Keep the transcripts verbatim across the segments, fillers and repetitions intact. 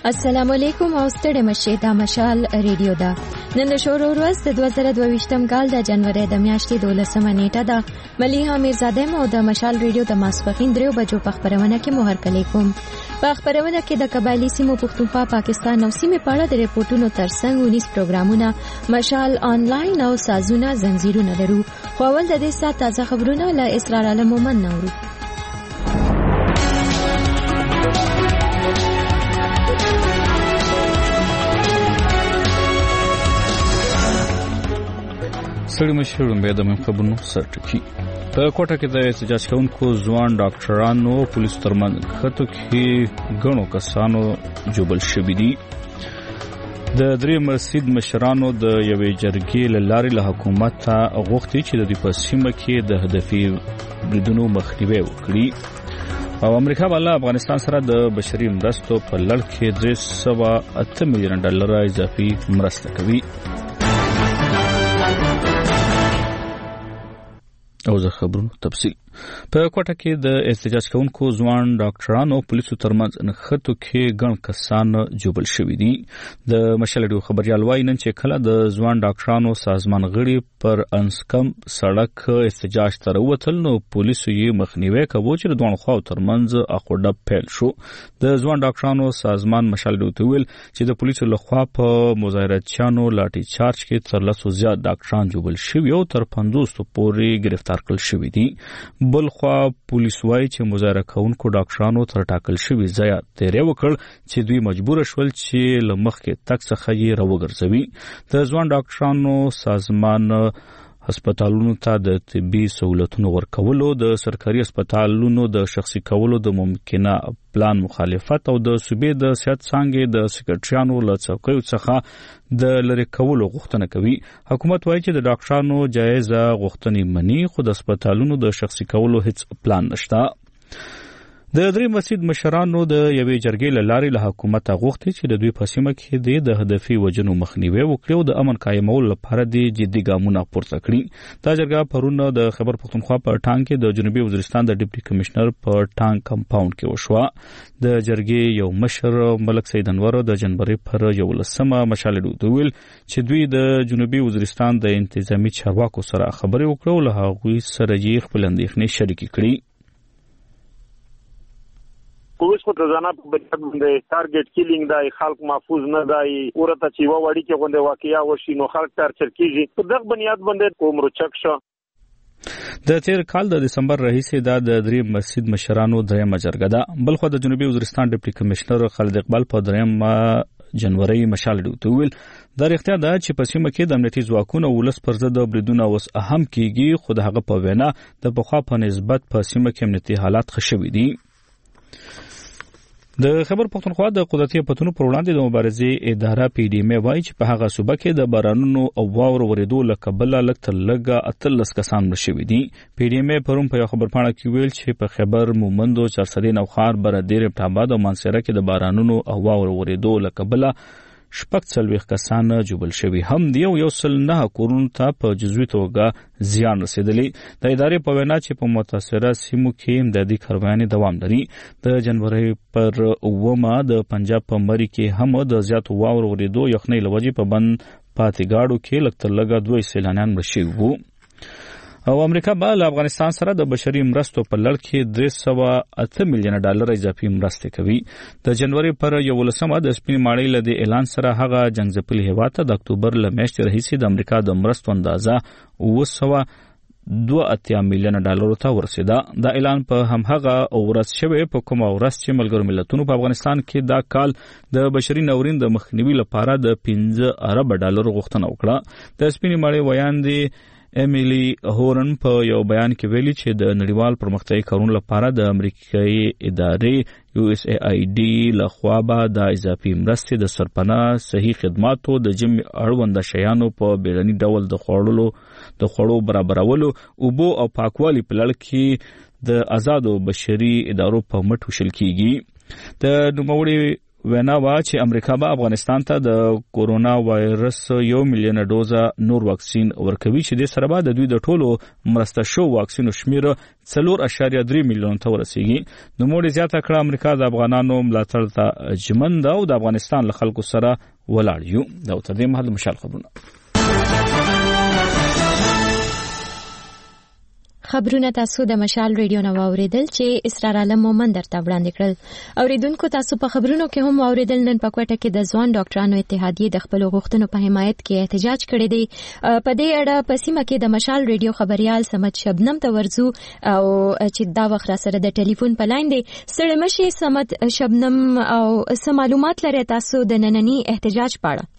السلام علیکم او ستړي مشه دا مشال ریډیو دا نن د شورو ورځ د دوه زره دوه کال د جنوري د میاشتې دولسمه نیټه ده مليحه میرزاده مو د مشال ریډیو د ماسپخین دریو بجو په خبرونه کې مهر کلی کوم په خبرونه کې د قبایلی سیمو پښتونخوا پاکستان او سیمې په اړه د ریپورتونو ترڅنګ ونیس پروګرامونه مشال آنلاین او سازونه زنجیرونه لرو خو ول د دې سات تازه خبرونه له اسرار عالم مومن نورو سړي مشرون به د خبرونو سرټکی په کوټه کې د احتجاج کوونکو ځوان ډاکټرانو پولیس ترمن خطو کې غنو کسانو جوبل شوی دي د درې مسجد مشرانو د یوې جرګې لارې له حکومت ته غوښتي چې د دې په سیمه کې د هدفي بریدونو مخنیوي وکړي او امریکا بالا افغانستان سره د بشري مرستو په لړ کې درې سوه اته میلیون ډالر اضافي مرسته کوي او زه خبرونو تفصیل په کوټه کې د احتجاج کوونکو ځوان ډاکټرانو پولیسو ترمنځ نښتو کې ګڼ کسان جوبل شوي دي د مشلډو خبريال وايي نن چې کله د ځوان ډاکټرانو سازمان غړي پر انسکم سړک احتجاج تر وتل نو پولیسو یې مخنیوي کوي چې د دوه خواو ترمنځ اخوډه پیل شو د ځوان ډاکټرانو سازمان مشلډو ته ویل چې د پولیسو لخوا په مظاهراتچیانو لاټي چارج کې تر لسو زیات ډاکټران جوبل شوي او تر پنځوس پورې گرفتار کړل شوي دي بل خوا پولیس وايي چې مظاهره کوونکو ډاکټرانو تر ټاکل شوی ځای تیرې وکړ چې دوی مجبور شول چې لمخ کې تک څخه یې راوګرځوي د ځوان ډاکټرانو سازمان هسپتالونو ته د طبي سہولتونو ورکولو د سرکاري هسپتالونو د شخصي کولو د ممکنه پلان مخالفت او د صوبې د صحت څنګه د سکرټریانو له څوکیو څخه د لری کولو غوښتنه کوي حکومت وایي چې د ډاکټرانو جایزه غوښتنې مني خو د هسپتالونو د شخصي کولو هیڅ پلان نشته د درې مسجد مشرانو د یوې جرګې لارې له حکومت غوښتي چې د دوی په سیمه کې د هدفي وجنو مخنیوي وکړي او د امن قائمولو لپاره د جدي ګامونه پورته کړي دا جرګه پرون د خیبر پختونخوا په ټانګ کې د جنوبي وزیرستان د ډیپټي کمشنر په ټانګ کمپاوند کې وشوه د جرګې یو مشر ملک سید انور د جنوري پر یولسمه مشالډو دویل چې دوی د جنوبي وزیرستان د انتظامی چارواکو سره خبرې وکړو له هغوی سره یې خپل اندېښنې شریکې کړي پولیس خو د ځانا په بچت باندې ټارګټ کیلینګ دای خلک محفوظ نه دای ورته چې و وړي کې غونډه واقعیا وشي نو خلک ټارچر کیږي په دغه بنیاد باندې کوم روچک شو د تیر کال د دسمبر رئیس د درې مسجد مشرانو درېمه جرګه ده بلخو د جنوبي وزیرستان ډیپټي کمشنر خالد اقبال په درېمه جنوري مشالډو ته ویل دا اړتیا ده چې په سیمه کې د امنیتي ځواکونو ولس پر ضد بریدونه اوس اهم کیږي خو د هغه په وینا د بخوا په نسبت په سیمه کې امنیتي حالات ښه شوي دي د خیبر پختونخوا د قدرتي پتونو پر وړاندې د مبارزې اداره پی ډی ام وايي چې په هغه صوبه کې د بارانونو او واورو ورېدو له کبله لږ تر لږه اتلس کسان مړه شوي دي پی ډی ام پرون په یو خبرپاڼه کې ویل چې په خیبر مومند او چارسدین او خار برادر ابټاباد او مانسره کې د بارانونو او واورو ورېدو له کبله شپږ څلوېښت کسان جوبل شوي هم دي او یو سل نه کورونو ته په جزوي توګه زیان رسېدلی د ادارې په وینا چې په متاثره سیمو کې امدادي کاروانې دوام لري د جنوري پر اومه د پنجاب په مری کې هم د زیاتو واورو ورېدو یخنۍ له وجې په بند پاتې ګاډو کې لږ تر لږه دوه سیلانیان مړه شوي وو او امریکا به له افغانستان سره د بشري مرستو په لړ کې درې سوه اته میلیونه ډالر اضافي مرستې کوي د جنوري پر یولسمه د سپین ماڼۍ له دې اعلان سره هغه جنګځپلي هیواد ته د اکتوبر له میاشتې راهیسې د امریکا د مرستو اندازه اوه سوه دوه اتیا میلیونه ډالرو ته ورسېده دا اعلان په همهغه ورځ شوی په کومه ورځ چې ملګرو ملتونو په افغانستان کې دا کال د بشري ناورین د مخنیوي لپاره د پنځه ارب ډالرو غوښتنه وکړه د سپین ماڼۍ ویان دی امیلی هورن په یو بیان کې ویلي چې د نړیوال پرمختیایي کارونو لپاره د امریکایي ادارې یو اس ای آی ډي لخوا به د اضافي مرستې د سرپناه صحي خدماتو د جمع اړونده شیانو په بیړني ډول د خوړلو د خوړو برابرولو اوبو او پاکوالي په لړ کې د آزادو بشري ادارو په مټ وشل کیږي د نوموړي وینا وا چې امریکا به افغانستان ته د کورونا وایرس یو میلیون ډوزه نور واکسین ورکوي چې د سره بعد د دوی د ټولو مرسته شو واکسینو شمیر څلور اشاریه درې میلیون ته ورسیږي. نو موږ زیاته کړه امریکا د افغانانو ملاتړ ته ژمن ده او د افغانستان له خلکو سره ولاړ یو. دا تر دې مهال مشال خبرونه خبرونه تاسو د مشال ریډیو نو اوریدل چې اسرار عالم مومن درته وړاندې کړل. اوریدونکو تاسو په خبرونو کې هم اوریدل نن په کوټه کې د ځوان ډاکټرانو اتحادیې د خپل غوښتنو په حمایت کې احتجاج کړی دی. په دې اړه په سیمه کې د مشال ریډیو خبريال سمت شبنم ته ورزو او چې دا وخت را سره د ټلیفون په لاین دی. سړی مشي سمت شبنم او څه معلومات لري تاسو د نننی احتجاج په اړه؟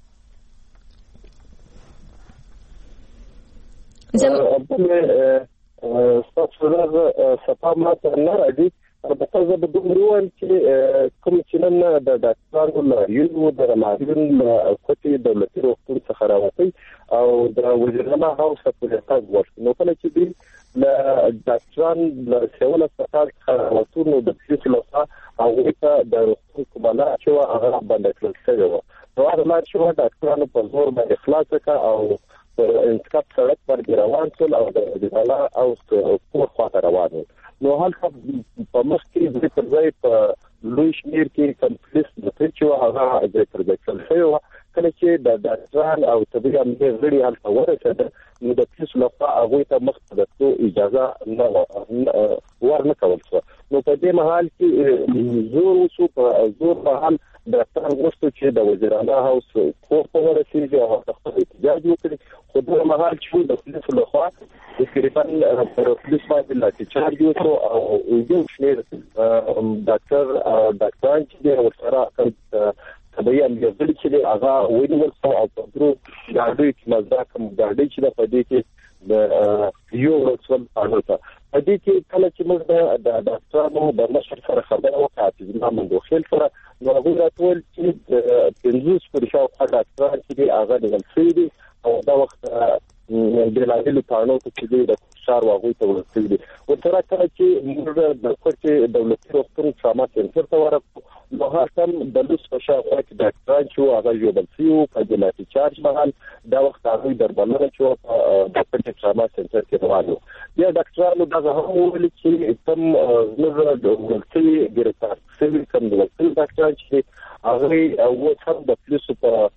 زم ستاسو راز صفه ماته نه راځي. البته زه به دومره وایم چې کوم چې نن د ډاکټرانو لاریون د رمادین کوټې دولتي روغتون څخه راوتی او د وزیرانه هاوس په لټه ورته نو کله چې دی ل ډاکټران له سیول سپټال څخه راوتون نو د فیس لوخه او ته د روغتون کومه چې هغه باندې کړل شوی و. نو هغه ما چې ډاکټرانو په زور باندې خلاص کړ او پر انتخاب سړک باندې روان شول او د وزیرانه او کور خواته روان ول. نو هلته په مخ کې د پرځای په لوی شمیر کې کمپلیس د چې هغه د پرځای شوی و. کله چې د ډاکټران او طبي امنیت غړي هلته ورسېدل نو د پولیسو لخوا هغوی ته مخ ته د اجازه نه ورنه کول شوه. نو په دې مهال کې زور وشو په زور مهال ډاکټران غوښتل چې د وزیرانه هاوس کور ته ورسېږي او خپل احتجاج وکړي. خو د مهال چې د پولیسو لخوا تقریبا پر پولیس باندې لاټي چارج وشو او یو شمېر ډاکټر ډاکټران چې ورسره طبي امنیت غړي چې هغه ونیول شو او په درو ګاډي کې مزدا کوم ګاډي چې په دې کې د یو ورسول اړوته. په دې کې کله چې موږ د ډاکټرانو د مشر سره خبره وکړه چې زما موږ خل سره نو هغه راټول چې پنځوس پر شاوخوا ډاکټران چې هغه د غلطي او دا وخت د لاندې پانو چې د شار واغوي ته ورسېږي. ورته کله چې موږ د کوټې دولتي روغتون ټراما سنټر ته ورغلو نو هغه د لوس په شاوخوا کې ډاکټران چې هغه یو بل سیو په دلاتي چارج مهال دا وخت هغه دربلنه چې د کوټې ټراما سنټر کې روانو. بیا ډاکټرانو دا هم ویل چې تم زموږ د ورتي ګرفتار شوی کوم د ورتي ډاکټران چې هغه او هم د پولیسو په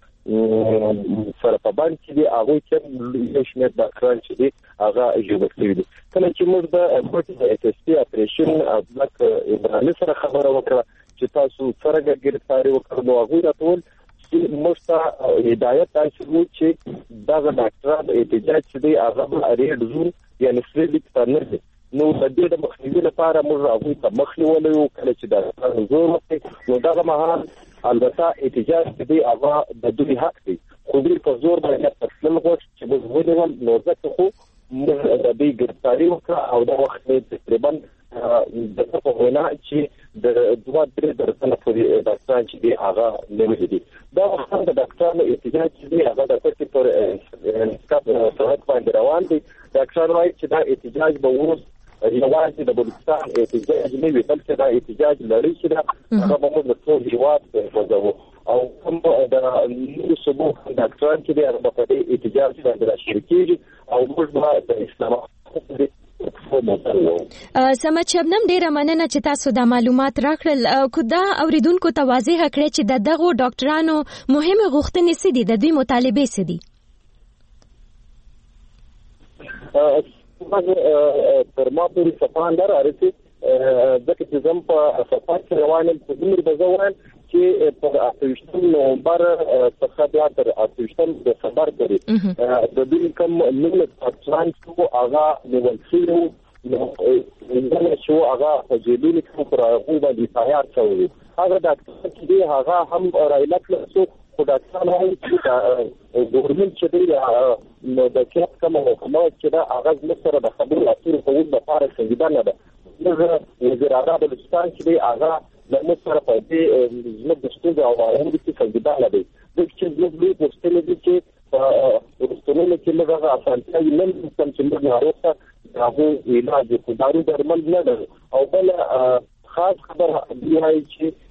سره په باندې چې هغه چې یو شمېر ډاکټران چې دي هغه جوړ کړی دي. کله چې موږ د کوټې د ایس اس پی اپریشن ابلک ابراهیم سره خبره وکړه چې تاسو څنګه ګرفتاری وکړو نو هغه راټول چې موږ هدایت تاسو چې دا ډاکټران احتجاج چې دي هغه اړین زون یعنی فریلیک تنه نو د دې د مخنیوي لپاره موږ هغه ته مخنیول یو کله چې دا زور وکړي نو دا مهال البته احتجاج دې هغه د دوی حق دی خو دې په زور باندې تسلیم غوښت چې موږ ونیول نو ځکه خو موږ د دې ګرفتاری وکړه او دا وخت تقریبا د په وینا چې د دوه درې درته پورې ډاکټران چې دی هغه نیولې دي. دا وخت د ډاکټرانو احتجاج چې دی هغه د کوټې پر انتخاب سړک باندې روان دي. ډاکټران وايي چې دا احتجاج به وروسته یوازې د بلوچستان احتجاج نه وي بلکې دا احتجاج لري چې دا هغه به موږ د ټول هېواد وځو او کوم د نورو صوبو ډاکټران چې دی هغه په دې احتجاج باندې راشریکېږي او موږ به د اسلام سمت شبنم ډیره مننه چې تاسو دا معلومات راکړل. کو دا اوریدونکو ته واضح کړئ چې د دغه ډاکټرانو مهمه غوښتنې څه دي د دوی مطالبه څه دي؟ پر ما پوری صفان در ارسي ځکه چې زم په صفان کې روانم په دمر بزوان چې په اټوشتم نومبر څخه بیا تر اټوشتم د خبر کړي د دې کوم نوم پاتلان کو هغه نیول شو نو شو هغه په جیلونی کې پر هغه باندې تیار شوی هغه ډاکټر چې هغه هم رایلت لسو خو ډاکټران هم چې ګورنمنت چې دی نو د کیپ کوم حکومت چې دا هغه سره د خبرو اترو په وړاندې لپاره څنګه نه ده. موږ وزیر اعظم بلوچستان چې دی هغه د موږ سره په دې زموږ د ستونزو او عواملو کې څنګه نه دی. د چې موږ به پوښتنه دي چې په ورستنو کې موږ هغه اسانتیا نن کوم چې موږ ناروغه هغه علاج کو دارو درمل نه ده او بل خاص خبر دی چې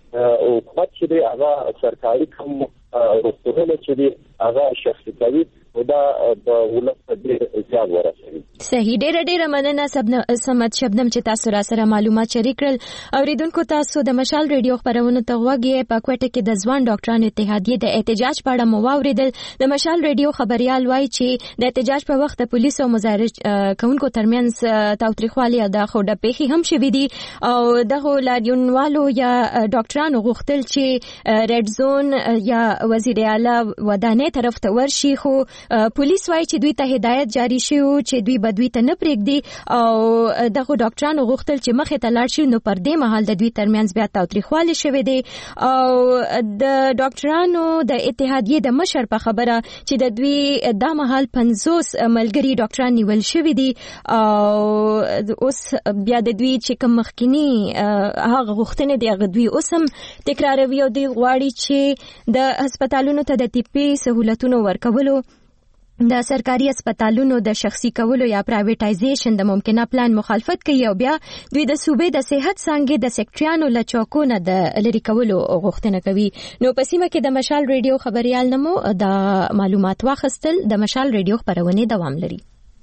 حکومت چې هغه سرکاري کوم روغتونونه چې هغه شخصي کوي دا د ولس په ډیر زیات ورسوي. صحیح. ډیره ډیره مننه سمت شبنم چې تاسو را سره معلومات شریک کړل. اوریدونکو تاسو د مشال ریډیو خبرونه ته غوږی په کوټه کې د ځوان ډاکټرانو اتحادیې د احتجاج په اړه مو واوریدل. د مشال ریډیو خبريال وایي چې د احتجاج په وخت د پولیسو او مظاهره کوونکو ترمنځ تاوتریخوالي د خوډه پیخي هم شوې دي او دغه لاریونوالو یا ډاکټرانو غوښتل چې ریډ زون یا وزیر اعلی ودانۍ طرف ته ورشي، خو پولیس وایي چې دوی ته هدایت جاری شوی چې دوی به دوی ته نه پرېږدي او دغه ډاکټرانو غوښتل چې مخې ته لاړ شي، نو پر دې مهال د دوی ترمنځ بیا تاوتریخوالی شوی دی او د ډاکټرانو د اتحادیې د مشر په خبره چې د دوی دا مهال پنځوس ملګري ډاکټران نیول شوي دي او اوس بیا د دوی چې کوم مخکینی هغه غوښتنې دي هغه دوی اوس هم تکراروي او دوی غواړي چې د هسپتالونو ته د طبي سهولتونو ورکولو، د سرکاري هسپتالونو د شخصي کولو یا پرایویټایزیشن د ممکنه پلان مخالفت کوي او بیا دوی د صوبې د صحت څانګې د سیکټریانو له چوکونه د لری کولو غوښتنه کوي. نو په سیمه کې د مشال ریډیو خبريال نمو د معلومات واخیستل. د مشال ریډیو خبرونه دوام لري.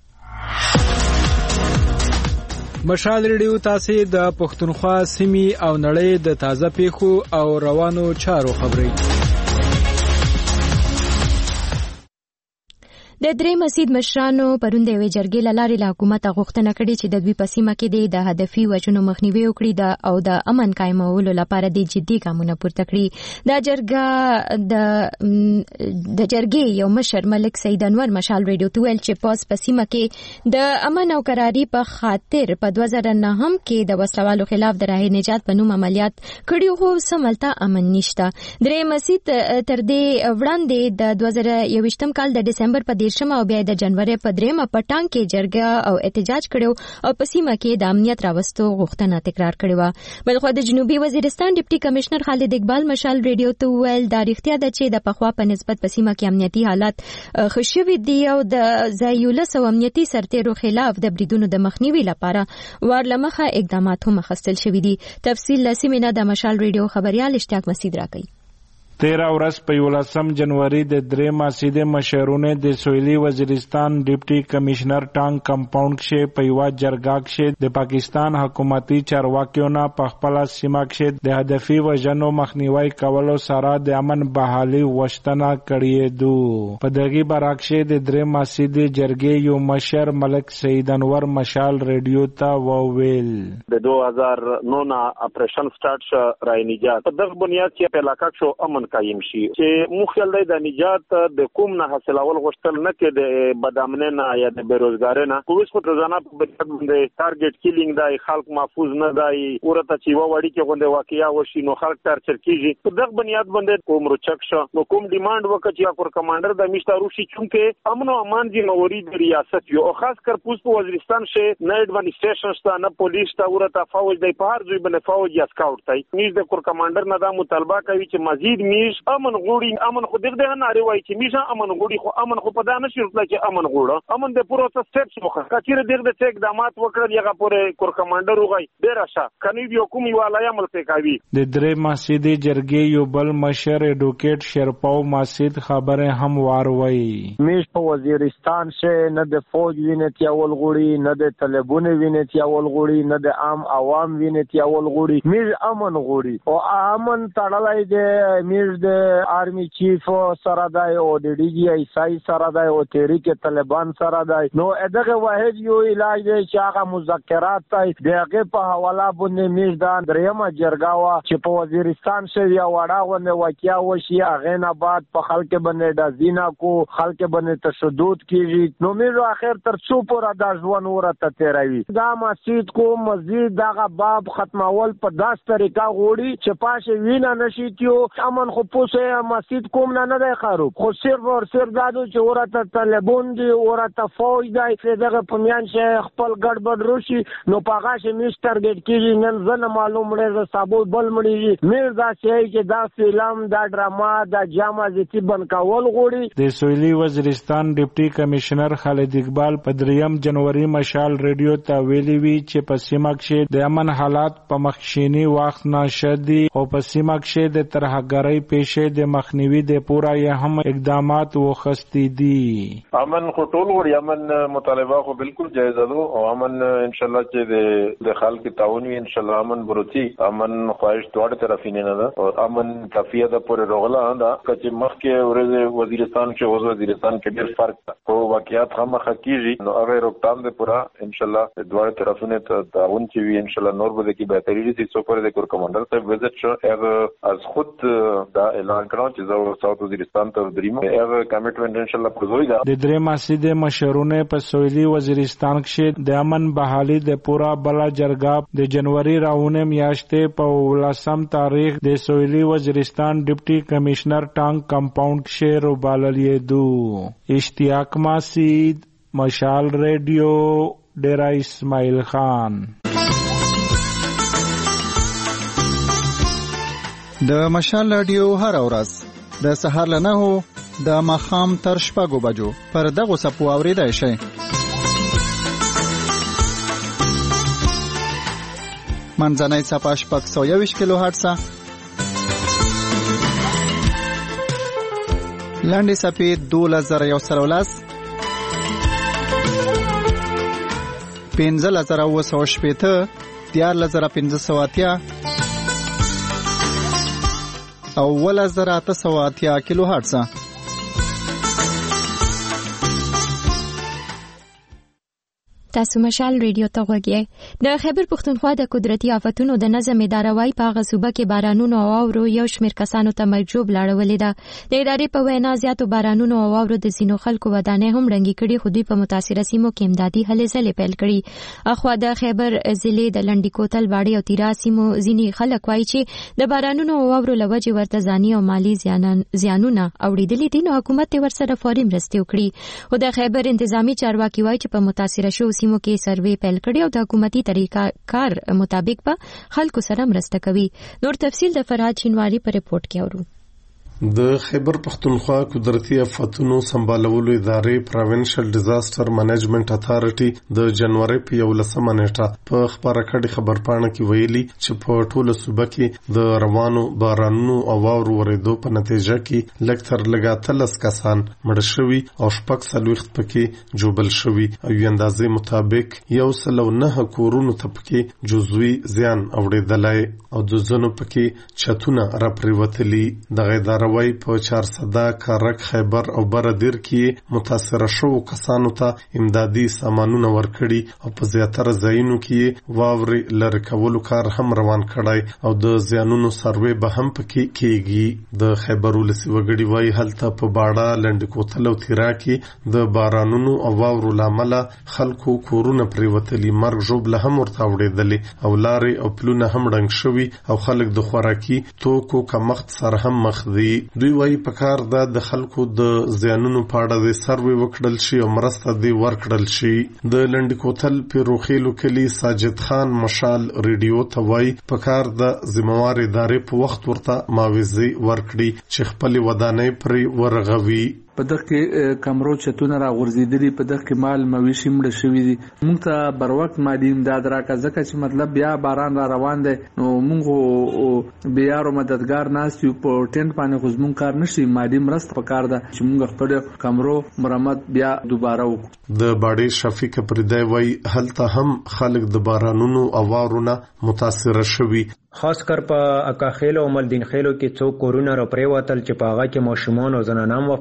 مشال ریډیو تاسو د پښتونخوا سیمې او نړۍ د تازه پیښو او روانو چارو خبري. د درې مسجد مشرانو پرون د یوې جرګې له لارې له حکومت غوښتنه کړې چې د دوی په سیمه کې د هدفي وژنو مخنیوي وکړي او د امن قایمولو لپاره د جدي ګامونه پورته کړي. د جرګه د د جرګې یو مشر ملک سید انور مشال ریډیو ته ویل چې پاس په سیمه کې د امن او قراري په خاطر په دوه زره نه هم کې د وسلوالو خلاف د راه نجات په نوم عملیات کړي خو سملته امن نشته. درې مسجد تر دې وړاندې د دوه زره یوویشتم کال د ډسمبر په شمه او بیا د جنوري په دریمه پټان کې جرګه او احتجاج کړو او په سیمه کې د امنیت راوستو غوښتنه تکرار کړې و. بلخو د جنوبي وزیرستان ډیپټي کمشنر خالد اقبال مشال ریډیو ته ویل دا اړتیا ده چې د پخوا په نسبت په سیمه کې امنیتي حالات ښه شوي دي او د ځایولس او امنیتي سرتیرو خلاف د بریدونو د مخنیوي لپاره ورلمخه اقدامات هم اخیستل شوي دي. تفصیل لسیمه د مشال ریډیو خبريال اشتیاق مسعود راکړي. تیرہ ورځ په یولسم جنوري د درې مسجد مشرونه د سویلي وزیرستان ډیپټي کمشنر ټانګ کمپاوند کې په یو جرګه کې د پاکستان حکومتي چارواکیونو په خپل سیمه کې د هدفي وژنو مخنیوي کولو سره د امن بحالي وشتنه کړې دو. په دغه برعکس د درې مسجد جرګې یو مشر ملک سید انور مشال ریډیو ته وویل د دوه هزار نو نه اپریشن سٹارټ شو رای نجات په دغه بنیاد کې په علاقه شو امن قایم شي چې مخکل د نجات د کوم نه حاصلول غوښتل نه کې د بدامنه نه یا د بیروزګاری نه پولیس خو روزانه په بچت باندې ټارګټ کیلینګ دای خلک محفوظ نه دای ورته چې و وړي کې غونډه واقعیا وشي نو خلک ترچر کیږي په دغه بنیاد باندې کوم رچک شو نو کوم ډیماند وکړي چې کور کمانډر د میشته روشي چونکه امن او امان دي نوري د ریاست یو خاص کر پوس په وزیرستان شه نه ایڈمنسټریشن شته نه پولیس ته ورته فوج د په هر ځای باندې فوج یا سکاوټ تای نیز د کور کمانډر نه دا مطالبه کوي چې مزید میش امن غوړي امن خو دغه نه ناری وای چې میشه امن غوړي خو امن خو په دانه شي چې امن غوړه امن د پروسه سټپس وکړه کچېره دغه د څه اقدامات وکړل یغه پورې کور کمانډر وغای ډیر آشا کني یو کوم یو علایا عمل کوي. د درې مسجد جرګې یو بل مشر ایډوکیټ شرپاو مسجد خبره هم واروي میش په وزیرستان شه نه د فوج وینې تیول غوړي نه د طالبونه وینې تیول غوړي نه د عام عوام وینې تیول غوړي میش امن غوړي او امن تړلای دی میش د آرمی چیف سره دی او د ډي جی آی سای سره دی او تحریک طالبان سره دی نو دغه واحد یو علاج دی چې هغه مذاکرات دی دغه په حواله باندې میش دا دریمه جرګه وا چې په وزیرستان شوی یا وړا غونډه واقعیا وشي هغه نه بعد په خلک باندې د زینا کو خلک باندې تشدد کیږي نو میرو اخر تر څو پورا د ځوان ورته تیروي دا مسجد کو مزید دغه باب ختمول په داس طریقه غوړي چې پاشه وینا نشي کیو امن خو پوسه مسجد کوم نه نه خراب خو صرف اور صرف دادو چې ورته طالبون دي ورته فوج دی دغه پمیان چې خپل ګډوډ روشي نو پاغه چې میستر ګټ کیږي نن زنه معلوم لري صابو بل مړي میر دا چې چې دا فلم دا ډراما دا جامه چې بن کول غوړي د سویلي وزیرستان ډیپټي کمشنر خالد اقبال په دریم جنوري مشال ریډیو ته ویلي وی چې په سیمه کې د امن حالات په مخشینی وخت ناشدي او په سیمه کې د ترهګرۍ پیښې د مخنیوي د پورا یې هم اقدامات وخستی دي. امن خو ټول وړي امن مطالبه خو بالکل جایز ده او امن ان شاء الله چې د خلک تعاون وي ان شاء الله امن بروتي امن خواهش دواړه طرفینه نه ده او امن تفیه ده پر رغلا ده چې مخکې ورځ وزیرستان کې اوس وزیرستان کې ډېر فرق ده او واقعیت هم حقیقي نو هغه روکتام ده پورا ان شاء الله دواړه طرفونه ته تعاون چې وي ان شاء الله نور به کې بهتري دي څو پر د کور کمانډر ته وزټ شو هغه از خود دا اعلان کړو چې زه ساوث وزیرستان ته دریم هغه کمیټمنټ ان شاء الله پرځوي دا د درې مسجد مشرونه په سویلي وزیرستان کې د امن بحالي د پورا بلا جرګه د جنوري راونه میاشتې په ولسم تاریخ د سویلي وزیرستان ډیپټي کمشنر ټانک کمپاوند کې روباللې دو اشتیاق ماسید مشال ریډیو ډیرا اسماعیل خان. د مشال رادیو هر ورځ د سهار له نهو د ماښام تر شپږو بجو پر دغو څپو اورېدای شئ. منځنۍ څپه شپږ سوه یوویشت کیلو هرټزه، لنډې څپې دولس زره یو سل او لس، پنځلس زره اووه سوه شپېته، دیارلس زره پنځه سوه اتیا او اوولس زره اته سوه اتیا کیلو هرټزه. تاسو مشال ریډیو ته غوږی. د خیبر پښتونخوا د قدرتي آفتونو د نظم اداره وايي په هغه صوبه کې بارانونو او واورو یو شمېر کسانو ته مرجوب لاړولې ده. د ادارې په وینا زیاتو بارانونو او واورو د ځینو خلکو ودانۍ هم ړنګې کړي، خو دوی په متاثره سیمو کې امدادي هلې ځلې پیل کړي. اخوا د خیبر ضلع د لنډي کوتل باړې او تیرا سیمو ځینې خلک وایي چې د بارانونو او واورو له وجې ورته ځاني او مالي زیانونه اوریدلي دي، نو حکومت یې ورسره فوري مرستې وکړي. خو د خیبر انتظامی چارواکي وایي چې په متاثره شوو سیمو کې سروې پیل کړي او د حکومتي طریقه کار مطابق به خلکو سره مرسته کوي. نور تفصیل د فرهاد شینواری په رپورت کې اورو. د خیبر پښتونخوا قدرتي آفتونو سمبالولو ادارې پروینشل ډیزاستر منیجمنت اتھارټي د جنوري په یولسمه نیټه په خبره کړي خبرپاڼه کې ویلي چې په ټوله صوبه کې د روانو بارانونو او واورو ورېدو په نتیجه کې لږ تر لږه اتلس کسان مړه شوي او شپږ څلوېښت پکې ژوبل شوي او یو اندازې مطابق یو سل او نهه کورونو ته پکې جزوي زیان اوریدلی او د ځینو پکې چتونه راپرېوتلي. دغه اداره وايي په چارسده، کارک، خیبر او بردیر کې متاثره شوو کسانو ته امدادي سامانونه ورکړي او په زیاتره ځایونو کې واورې لرې کولو کار هم روان کړی او د زیانونو سروې به هم پکې کېږي. د خیبر ولسي وګړي وايي هلته په باړه، لنډي کوتل او تیرا کې د بارانونو او واورو له امله خلکو کورونه پرېوتلي، مرګ ژوبله هم ورته اوړېدلې او لارې او پلونه هم ړنګ شوي او خلک د خوراکي توکو کمښت سره هم مخ دي. دوی وايي پکار ده د خلکو د زیانونو په اړه د سروې وکړل شي او مرسته دی ورکړل شي. د لنډي کوتل پیروخیلو کلی ساجد خان مشال ریډیو ته وايي پکار ده ذمہوار ادارې په وخت ورته معاوضه ورکړي چې خپل ودانۍ پرې ورغوي. په دغه کمرو چتونه را غورځېدلي، په دغه مال مویشي مړه شوي دي. موږ ته بر وخت مالي امداد راکړه ځکه چې مطلب بیا باران را روان دی، نو موږ بیا رو مددګار ناست یو په ټینټ باندې خو زموږ کار نشي، مالي مرسته پکار ده چې موږ خپل کمرو مرمت بیا دوباره وکړو. د باړې شفیق پردی وایي هلته هم خلک د بارانونو او واورو نه متاثره شوي. خاص کر په اکاخیل او ملدین خیلو کې څو کورونه را پریوتل چې په هغه کې ماشومان او زنانان وفات شول.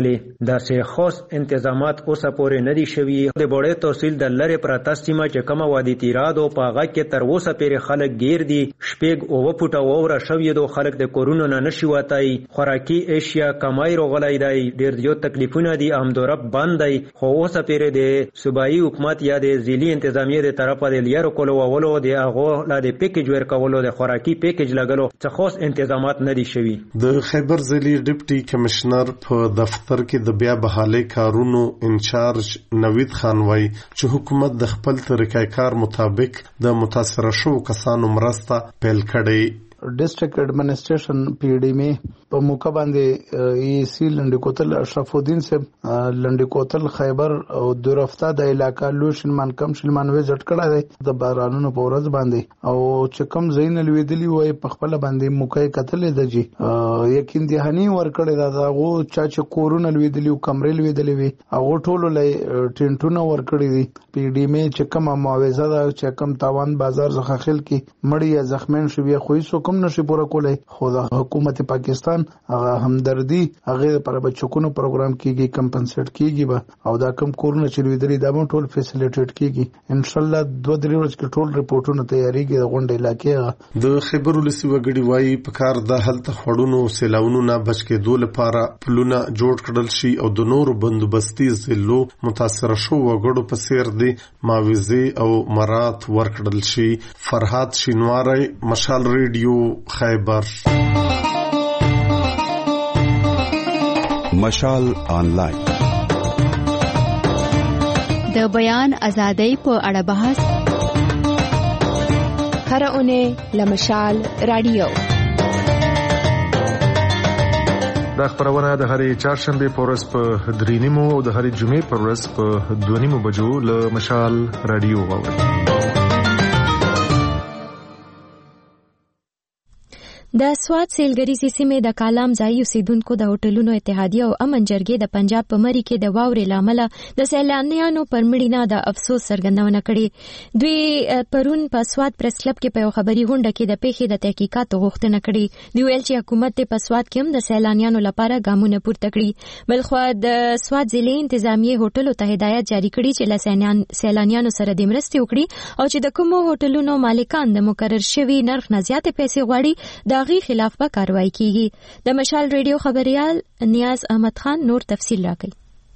کولې. داسې خاص انتظامات اوسه پورې نه دي شوي. د بوړې تحصیل د لرې پرته سیمه چې کومه وادي تیراد او په هغه کې تر اوسه پورې خلک ګیر دي. شپږ اووه فوټه واوره شوې ده. خلک د کورونو نه نشي وتای. خوراکي اشیا کمای راغلی دی. ډېر زیات تکلیفونه دي. امدورب بند دی. خو اوسه پورې د صوبایي حکومت یا د ضلعي انتظامیې د طرفه د لیرو کولو اولو د هغو لا د پیکیج ورکولو د خوراکي پیکیج لګلو څه خاص انتظامات نه دي شوي. د خیبر ضلعي ډیپټي کمشنر په دفتر کې د بیا بحالي کارونو انچارج نوید خان وایي چې حکومت د خپل طریقې کار مطابق د متاثره شوو کسانو مرسته پیل کړي. ډیسټریکټ ایڈمنسټریشن پی ډی می په موقع باندې ای سی لنډی کوتل اشرف الدین صاحب لنډی کوتل خیبر او دورفتا د علاقې لوشنمان کم شلمان وزټ کړه دی د بارانونو په ورځ باندې او چې کم زین لویدلی وای په خپل باندې موقع کتلې د جی یقین دهانی ور کړی دا غو چا چې کورونه لویدلی او کمرې لویدلی وي او ټولو لې ټینټونه ور کړی دي. پی ډی می چې کم معاوضه دا چې کم تاوان بازار څخه خل کی مړی یا زخمین شوی خو هیڅ کوم نشي پوره کولای. خو د حکومت پاکستان هغه همدردی هغه پر بچکونو پروګرام کیږي کمپنسیټ کیږي به او دا کم کورونه چې لویدلی دا به ټول فیسیلیټیټ کیږي. ان شاء الله دوه درې ورځې کې ټول ریپورتونه تیاریږي د غونډې علاقې. د خیبر ولسي وګړي وایي په کار د هلته خړونو سیلاونو نه بچ کېدو لپاره پلونه جوړ کړل شي او د نورو بندوبستي ضلعو متاثره شو وګړو په سیر دي معاوضې او مرات ورکړل شي. فرحات شینواری، مشال ریډیو، خیبر. مشال آنلاین د بیان ازادۍ په اړه بحث هر اونۍ له مشال رادیو. دا خبرونه د هرې چهارشنبه په ورځ په درې نیمو او د هرې جمعې په ورځ په دوه نیمو بجو له مشال رادیو واورئ. د سوات سیلګریزي سیمې د کالام ځای اوسیدونکو د هوټلونو اتحادیه او امن جرګې د پنجاب په مری کې د واورې لامل د سیلانیانو پر مړینه د افسوس څرګندونه کړې. دوی پرون په سوات پریس کلب کې په یو خبري غونډه کې د پیښې د تحقیقاتو غوښتنه کړې. دوی ویل چې حکومت په سوات کې هم د سیلانیانو لپاره ګامونه پورته کړي. بلخو د سوات ضلع انتظامیه هوټلو ته هدایت جاری کړي چې له سیلانیانو سره د مرستې وکړي او چې د کومو هوټلونو مالکان د مقرر شوي نرخ نه زیاتې پیسې غواړي د هغې خلاف به کاروایی کیږي. د مشال ریډیو خبريال نیاز احمد خان نور تفصیل راکړي.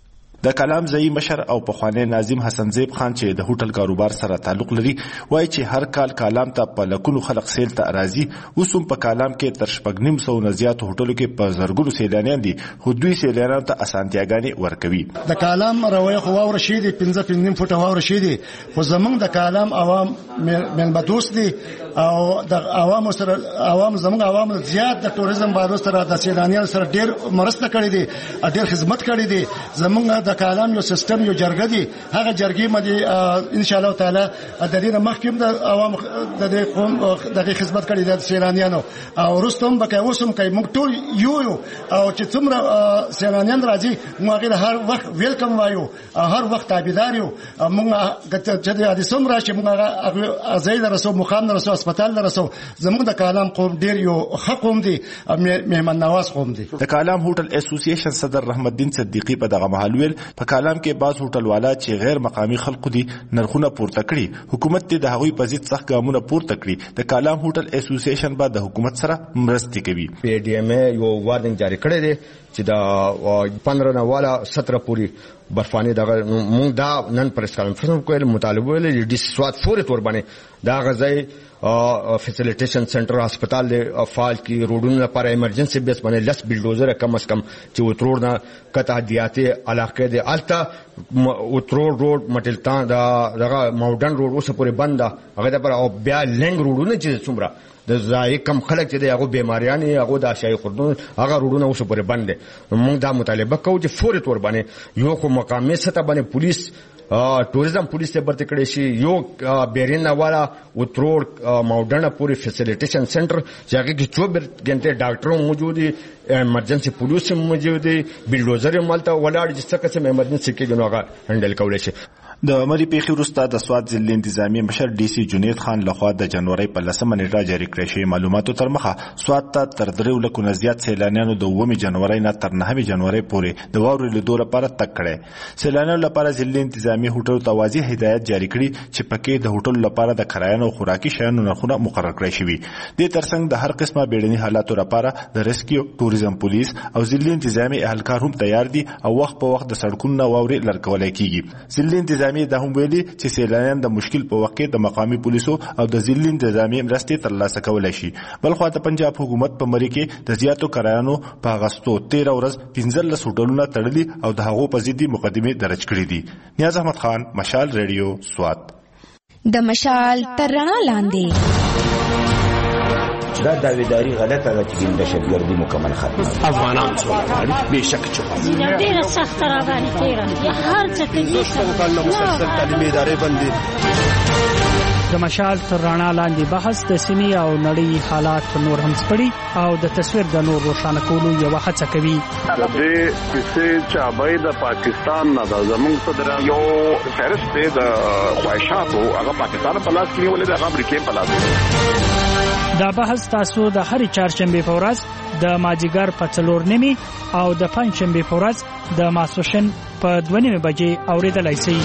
د کلام ځای مشر او پخوانی ناظم حسن زیب خان چې د هوټل کاروبار سره تعلق لري وایي چې هر کال کلام ته په لکونو خلک سیل ته راځي. اوس هم په کلام کې تر شپږ نیم سوه نه زیاتو هوټلو کې په زرګونو سیلانیان دي خو دوی سیلانیانو ته اسانتیاګانې ورکوي. د کلام روایه خو واوره شي دي پنځه پنځه نیم فوټه واوره شي دي خو زمونږ د کلام عوام ملمه دوست دي او د عوام سره عوام زمونږ عوام زیات د ټوریزم بارو سره د سیلانیانو سره ډېر مرسته کړې دي ډېر خدمت کړې دي. زمونږ د کلام یو سیستم یو جرګه دي هغه جرګې مدي ان شاء الله تعالی د دې مخکې د عوام د قوم د خدمت کړي د سیلانیانو او رستم بکای اوسم کوي موږ ټول یو یو او چې څومره سیلانیان راځي موږ هغه هر وخت ویلکم وایو هر وخت تابعدار یو موږ چې د دې څومره چې موږ ازای درسو مقام درسو هسپتال درسو زموږ د کلام قوم ډیر یو حق قوم دي مهمان نواز قوم دي. د کلام هوټل اسوسییشن صدر رحمت الدین صدیقی په دغه محل ویل په کلام کې بعض هوټل والا چې غیر مقامی خلکو دي نرخونه پورته کړي. حکومت ته د هغوی په ضد سخت ګامونه پورته کړي. د کلام هوټل اسوسییشن به د حکومت سره مرستې کوي. پی ډی ایم یو وارننګ جاری کړی دی چې دا پندرہ نه والا سترہ پوری برفانی دغه مونږ دا نن پریس کانفرنس کوي مطالبه ویل د سواد فوري تور باندې دا غځای فیسیلیټیشن سنټر هسپتال د فعال کی روډونو لپاره ایمرجنسي بیس باندې لس بلډوزر کم از کم چې وترور نه کته دیاته علاقه د التا وترور روډ مټلتان دا دغه ماډرن روډ اوسه پورې بند هغه د پر او بیا لنګ روډونه چې څومره د ځای کم خلک چې د هغه بیماریان هغه د شای خردون هغه روډونه اوسه پورې بند دي. موږ دا مطالبه کوو چې فوري تور باندې یو خو مقامي سطح باندې پولیس ټوریزم پولیس ته برته کړی شي یو بیرین والا وترور ماډرن پوری فیسیلیټیشن سنټر چې هغه کې چوبیس غنټه ډاکټرو موجود دي ایمرجنسي پولیس موجود دي بلډوزر مالته ولاړ چې څه قسم ایمرجنسي کې جنوغه هندل کولای شي. د امری پیښې وروسته د سواد ضلع انتظامی مشر ډي سي جنید خان لخوا د جنوري په لسمه نیټه جاری کړی شوی معلوماتو تر مخه سواد ته تر درې لکو نه زیات سیلانیانو د اوومې جنوري نه تر نهمې جنوري پورې د واورې لیدو لپاره تګ کړی. سیلانیانو لپاره ضلع انتظامی هوټل ته واضح هدایت جاری کړي چې پکې د هوټل لپاره د کرایانو او خوراکي شیانو نرخونه مقرر کړی شوي. د ترڅنګ د هر قسمه بیړني حالاتو لپاره د ریسکیو ټوریزم پولیس او ضلع انتظامی اهلکار هم تیار دي او وخت په وخت د سړکونو واورې لړکولای کیږي. ضلع انتظامی د هم ویلي چې سیلانیان د مشکل په وخت کې د مقامی پولیسو او د ضلع انتظامی مرستې ترلاسه کولای شي. بلخو د پنجاب حکومت په مری کې د زیاتو کرایانو په اغستو تیره ورځ پنځلس هوټلونه تړلي او د هغو په ضد مقدمې درج کړې دي. نیاز احمد خان، مشال ریډیو، سوات. د مشال تر رڼا لاندې دا داویداری غلطه ده چې د دهشتګردي مکمل ختمه افغانان څو غواړي بهشکه چې ډیره سخت راغلي تیره یا هر څه کې څنګه مسلسل تعلیمي ادارې باندې د مشال تر رڼا لاندې بحث د سیمې او نړۍ حالات نور هم سپړي او د تصویر د نور روښانه کولو یو هڅه کوي. د دې کیسې چابای د پاکستان نه د زمونږ صدر یو فهرست دی د خواهشاتو هغه پاکستان په لاس کې ولې د امریکا په لاس. دا بحث تاسو د هر چهارشنبه په ورځ د ماجیګر په څلور نیمه او د پنځشنبه په ورځ د ماسوشن په دوه نیمه بجې اوریدلای شئ.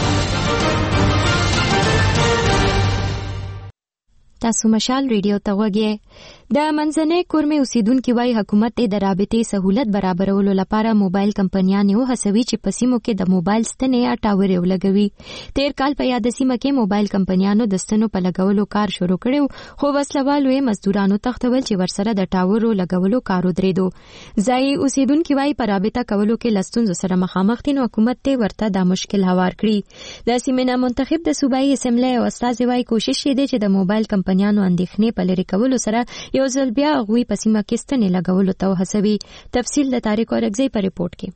تاسو مشال ریډیو ته وګورئ. د منځنۍ کورمې اوسیدونکو وايي حکومت د رابطې سہولت برابرولو لپاره موبایل کمپنیان یو هڅوي چې په سیمو کې د موبایل ستنې یا ټاور ولګوي. تیر کال په یاد سیمه کې موبایل کمپنیانو د ستنو په لګولو کار شروع کړو خو وسلوالو یې مزدورانو تختول چې ورسره د ټاورو لګولو کار ودرېدو. ځای اوسیدونکو وايي په رابطه کولو کې لستونزو سره مخامخ دي نو حکومت ته ورته د مشکل هوار کړی. د سیمه منتخب د صوبایي اسمبلی او استاد وايي کوشش یې دی چې د موبایل کمپنیانو اندېښنې په لري کولو سره یو ځل بیا غوي په سیمه کې ستنې لګولو ته وهڅوي. تفصیل د طارق اورګزی په ریپورت کې.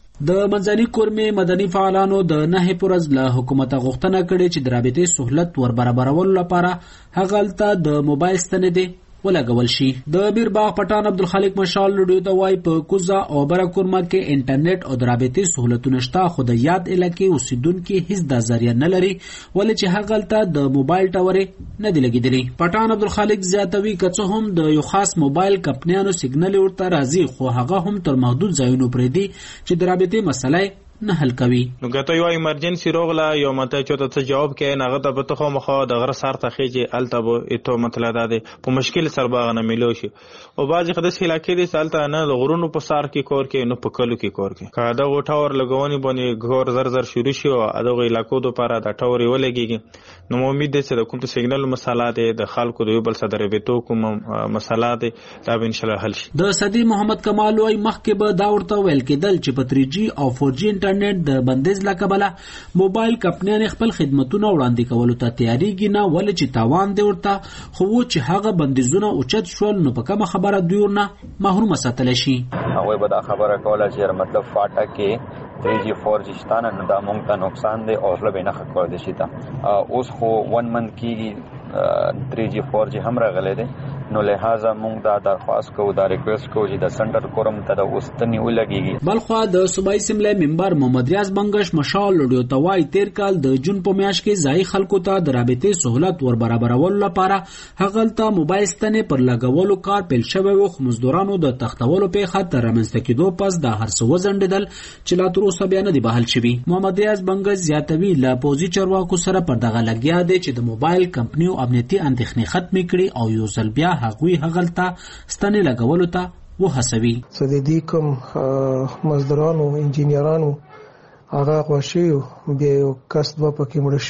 د منځنۍ کورمې مدني فعالانو د نه پورز له حکومت غوښتنه کړې چې د رابطې سہولت ور برابرولو لپاره هغلته د موبایل ستنې دي ولګول شي. د بیرباغ پټان عبدالخالق مشال لډیو ته وای په کوزا او برکورما کې انټرنیټ او د رابطې سہولتونه شته خو د یاد علاقې اوسیدونکو هیڅ د ذریعہ نه لري ولې چې هغلته د موبایل ټاور نه دی لګیدلی. پټان عبدالخالق زیاتوي که هم د یو خاص موبایل کمپنیانو سیګنل ورته راځي خو هغه هم تر محدود ځایونو پرې دي چې د رابطې مسله نه حل کوي. نو ګټه یو ایمرجنسي روغله یو ماته چوته څه جواب کې نه غته په توخه مخه د غره سار ته خېجه الته بو اته مطلب ده په مشکل سر باغ نه ملو شي او باج خدای علاقې دي سالته نه د غرونو په سار کې کور کې نو په کلو کې کور کې کاده و ټاور لګونی باندې غور زر زر شروع شي او دغه علاقو د لپاره د ټاور ولګيږي. نو امید ده چې د کوم سیګنل مسله ده د خلکو د یو بل صدر بیتو کوم مسله ده دا ان شاء الله حل شي. د صدی محمد کمال وای مخکې به دا ورته ویل کېدل چې په تھری جی او فور جی انټرنیټ د بندیز لکبله موبایل کمپنیان خپل خدماتونه وړاندې کولو ته تیاریږي نه ولې چې تاوان دی ورته خو چې هغه بندیزونه اوچت شول نو په کومه خبره دوی ورنه محروم ساتل شي. هغه به دا خبره کوله چې مطلب فاټا کې تھری جی فور جی شتانه نو دا مونږ ته نقصان دی او خپل به نه خکور دي شي تا اوس خو ون منت کېږي تھری جی فور جی هم راغلي دي نو لہذا مونږ دا درخواست کوو دا ریکوست کوو چې د سنټر کورم ته د اوستنی ولګيږي. بلخو د صوبایي اسمبلی ممبر محمد ریاض بنگش مشال لډیو توای تیر کال د جون په میاشت کې ځای خلکو ته د رابطې سہولت ور برابرولو لپاره هغلته موبایل ستنې پر لګولو کار پیل شوی و خو مزدورانو د تختولو په خاطر رامنځته کېدو پس د هر څه وزندل چې لا تر اوسه بیا نه دی بحال شوی. محمد ریاض بنگش زیاتوي لا پوزي چرواکو سره پر دغه لګیا دی چې د موبایل کمپنیو امنیتي اندېښنې ختم کړي او یو ځل بیا هغوی هغلته ستنې لګولو ته وهڅوي. سدي کوم مزدورانو انجینرانو هغه غوښیو بیا یو کس دوه پکې مړ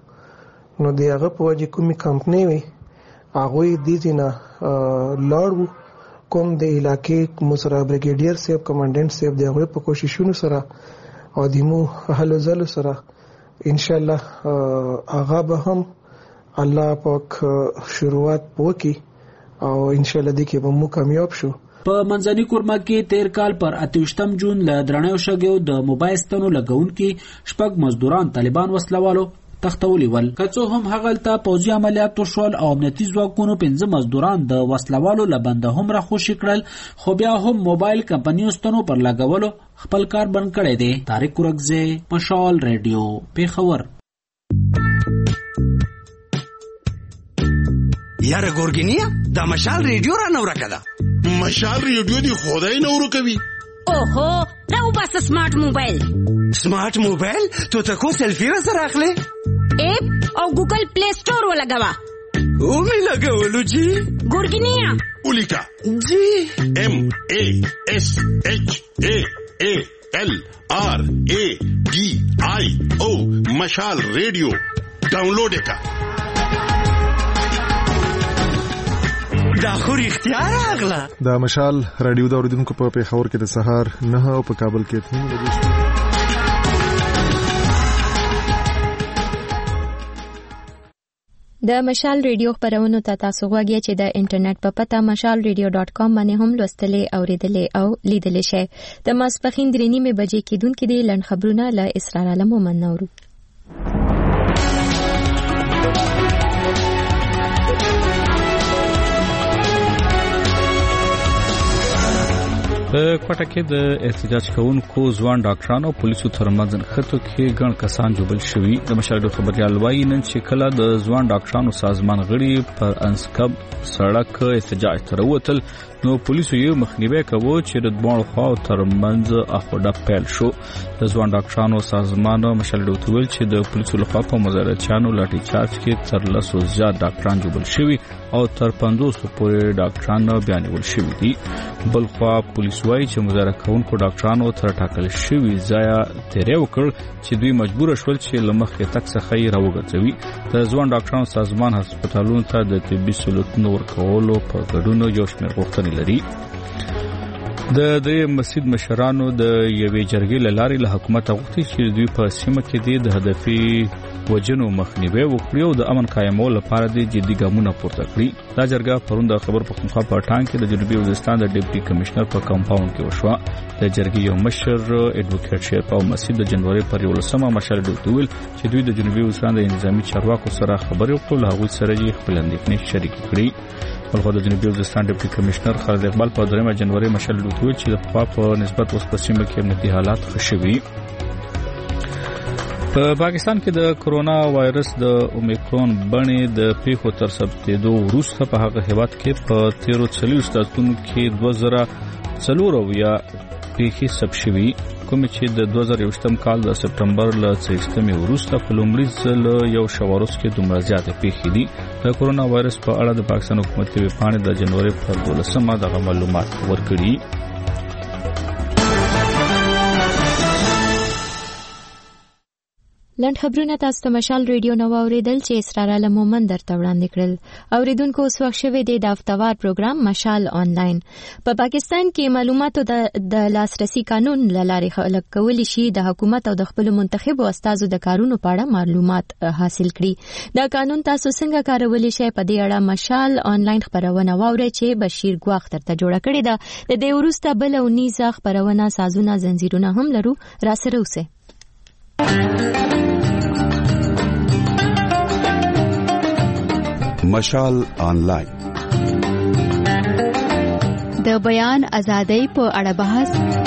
شي نو د هغه په وجه کومې کمپنۍ وي هغوی دې ځای نه لاړو کوم د علاقې مسره بریګیډیر صاحب کمانډنټ صاحب د هغوی په کوششونو سره او دیمو هلو ځلو سره انشاءالله هغه به هم الله پاک شروعات وکړي او انشاءالله دې کې به مو کامیاب شو. په منځني کورما کې تیر کال پر اتوشتم جون له درنیو شګو د موبایل ستنو لګونکي شپږ مزدوران طالبان وسلوالو تختولی ول کڅو هم هغلته پوځي عملیات شول او امنیتي ځواکونو پنځه مزدوران د وسلوالو لبنده هم را خوشی کړل خو بیا هم موبایل کمپنیو ستنو پر لګولو خپل کار بند کړی دی. طارق اورګزی، مشال ریډیو، پیښور. یاره ګورګینیا دا مشال ریډیو را نو راکړه. مشال ریډیو دی خدای نو ورکوي. اوهو راو بس سمارټ موبایل. سمارټ موبایل تو ته کو سیلفی را سره اخلي؟ اپ او ګوګل پلی سٹور ولګوا. او می لګولو جی. ګورګینیا ولیکا جی ام ا اس اچ ا ا ال آر ا ډي آی او مشال ریډیو ډاونلوډ وکړه. دا خو اختیار اغلا. دا مشال رادیو دا اوریدونکو په پیښور کې د سهار نه او په کابل کې اته بجې. د مشال ریډیو خبرونو ته تاسو غواړئ چې د انټرنیټ په پته مشال ریډیو ډاټ کام باندې هم لوستلې اوریدلې او لیدلې شئ. د ماسپخین درې نیمې بجې کېدونکې دي لنډ خبرونه له اسرار عالم مومن نورو. په کوټه کې د احتجاج کوونکو ځوان ډاکټرانو او پولیسو ترمنځ خطو کې ګڼ کسان جوړل شوي. د مشال خبريال وایي نن چې کله د ځوان ډاکټرانو سازمان غړي پر انسکب سړک احتجاج تر وتل نو پولیسو یې مخنیوي کوي چې د دوه خواو ترمنځ اخوډه پیل شو. د ځوان ډاکټرانو سازمان مشال دوتول چې د پولیسو لخوا په مظاهرچیانو لاټي چارج کې تر لسو زیات ډاکټران جوړل شوي او تر پنځوس پورې ډاکټران بیانول شوي دي. بل خوا پولیس وایي چې مظاهره کوونکو ډاکټرانو تر ټاکل شوي ځای تیری وکړ چې دوی مجبور شول چې لمخې تک څخه یې راوګرځوي. د ځوان ډاکټرانو سازمان هسپتالونو ته د طبي سہولتونو ورکولو په ګډون یو شمېر غوښتنې لري. د دې مسجد مشرانو د یوې جرګې لارې له حکومت غوښتي چې دوی په سیمه کې د هدفي وجنو مخنیوي وکړي او د امن قائمولو لپاره د جدي ګامونه پورته کړي. دا جرګه پرون د خبر پختونخوا په ټانګ کې د جنوبي وزیرستان د ډیپټي کمشنر په کمپاوند کې وشوه. د جرګې یو مشر اډوکیټ شیرپا او مسجد د جنوري پر یولسمه مشال ډوتول چې دوی د جنوبي وزیرستان د نظامی چارواکو سره خبرې وکړل، هغوی سره یې خپل اندېښنې شریکې کړې. بلخو د جنوبي وزیرستان ډیپټي کمشنر خالد اقبال په درېمه جنوري مشال ډوتول چې د پخوا په نسبت اوس په سیمه کې امنیتي حالات ښه شوي. په پاکستان کې د کرونا وایرس د اومیکرون بڼې د پیښو تر ثبتېدو وروسته په هغه هیواد کې په تیرو څلوېښتو ساعتونو کې دوه زره څلور اویا پیښې ثبت شوي، کومې چې د دوه زره یوویشتم کال د سپټمبر له څلوېښتمې وروسته په لومړي ځل یو شوارس کې دومره زیاتې پیښې دي. د کرونا وایرس په اړه د پاکستان حکومت ویب پاڼې د جنوري پر دولسمه دغه معلومات ورکړي. لنډ خبرونه تاسو ته مشال ریډیو نو اوریدل چې اسرار عالم مومن درته وړاندې کړل. اوریدونکو اوس وخت شوی دی د هفتوار پروګرام مشال آنلاین. په پاکستان کې معلوماتو د لاسرسي قانون لارې خلک کولی شي د حکومت او د خپل منتخب استادو د کارونو په اړه معلومات حاصل کړي. دا قانون تاسو څنګه کارولی شئ په دې اړه مشال آنلاین خبرونه واورئ چې بشیر ګواخ درته جوړه کړې ده. د دې وروسته بل او نیزه خبرونه سازونه زنجیرونه هم لرو، را سره اوسئ. مشال آنلاین د بیان ازادۍ په اړه بحث.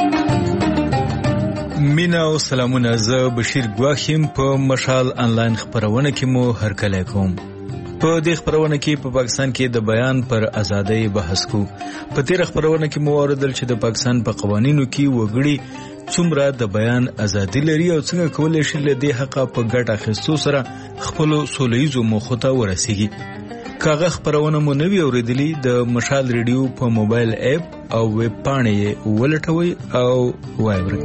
مینا او سلامونه، زه بشیر ګواخیم په مشال آنلاین خبرونه کې مو هرکلی کوم. په دې خبرونه کې په پاکستان کې د بیان پر ازادۍ بحث کوو. په تیر خبرونه کې مو اوریدل چې د پاکستان په قوانینو کې وګړي څومره د بیان ازادي لري او څنګه کولای شي له دې حقه په ګټه اخیستو سره خپل سولهییزو موخو ته ورسیږي. کاغه خبرونه مو نوی اوریدلی د مشال ریډیو په موبایل اپ او ویب پاڼې ولټوي او وایورئ.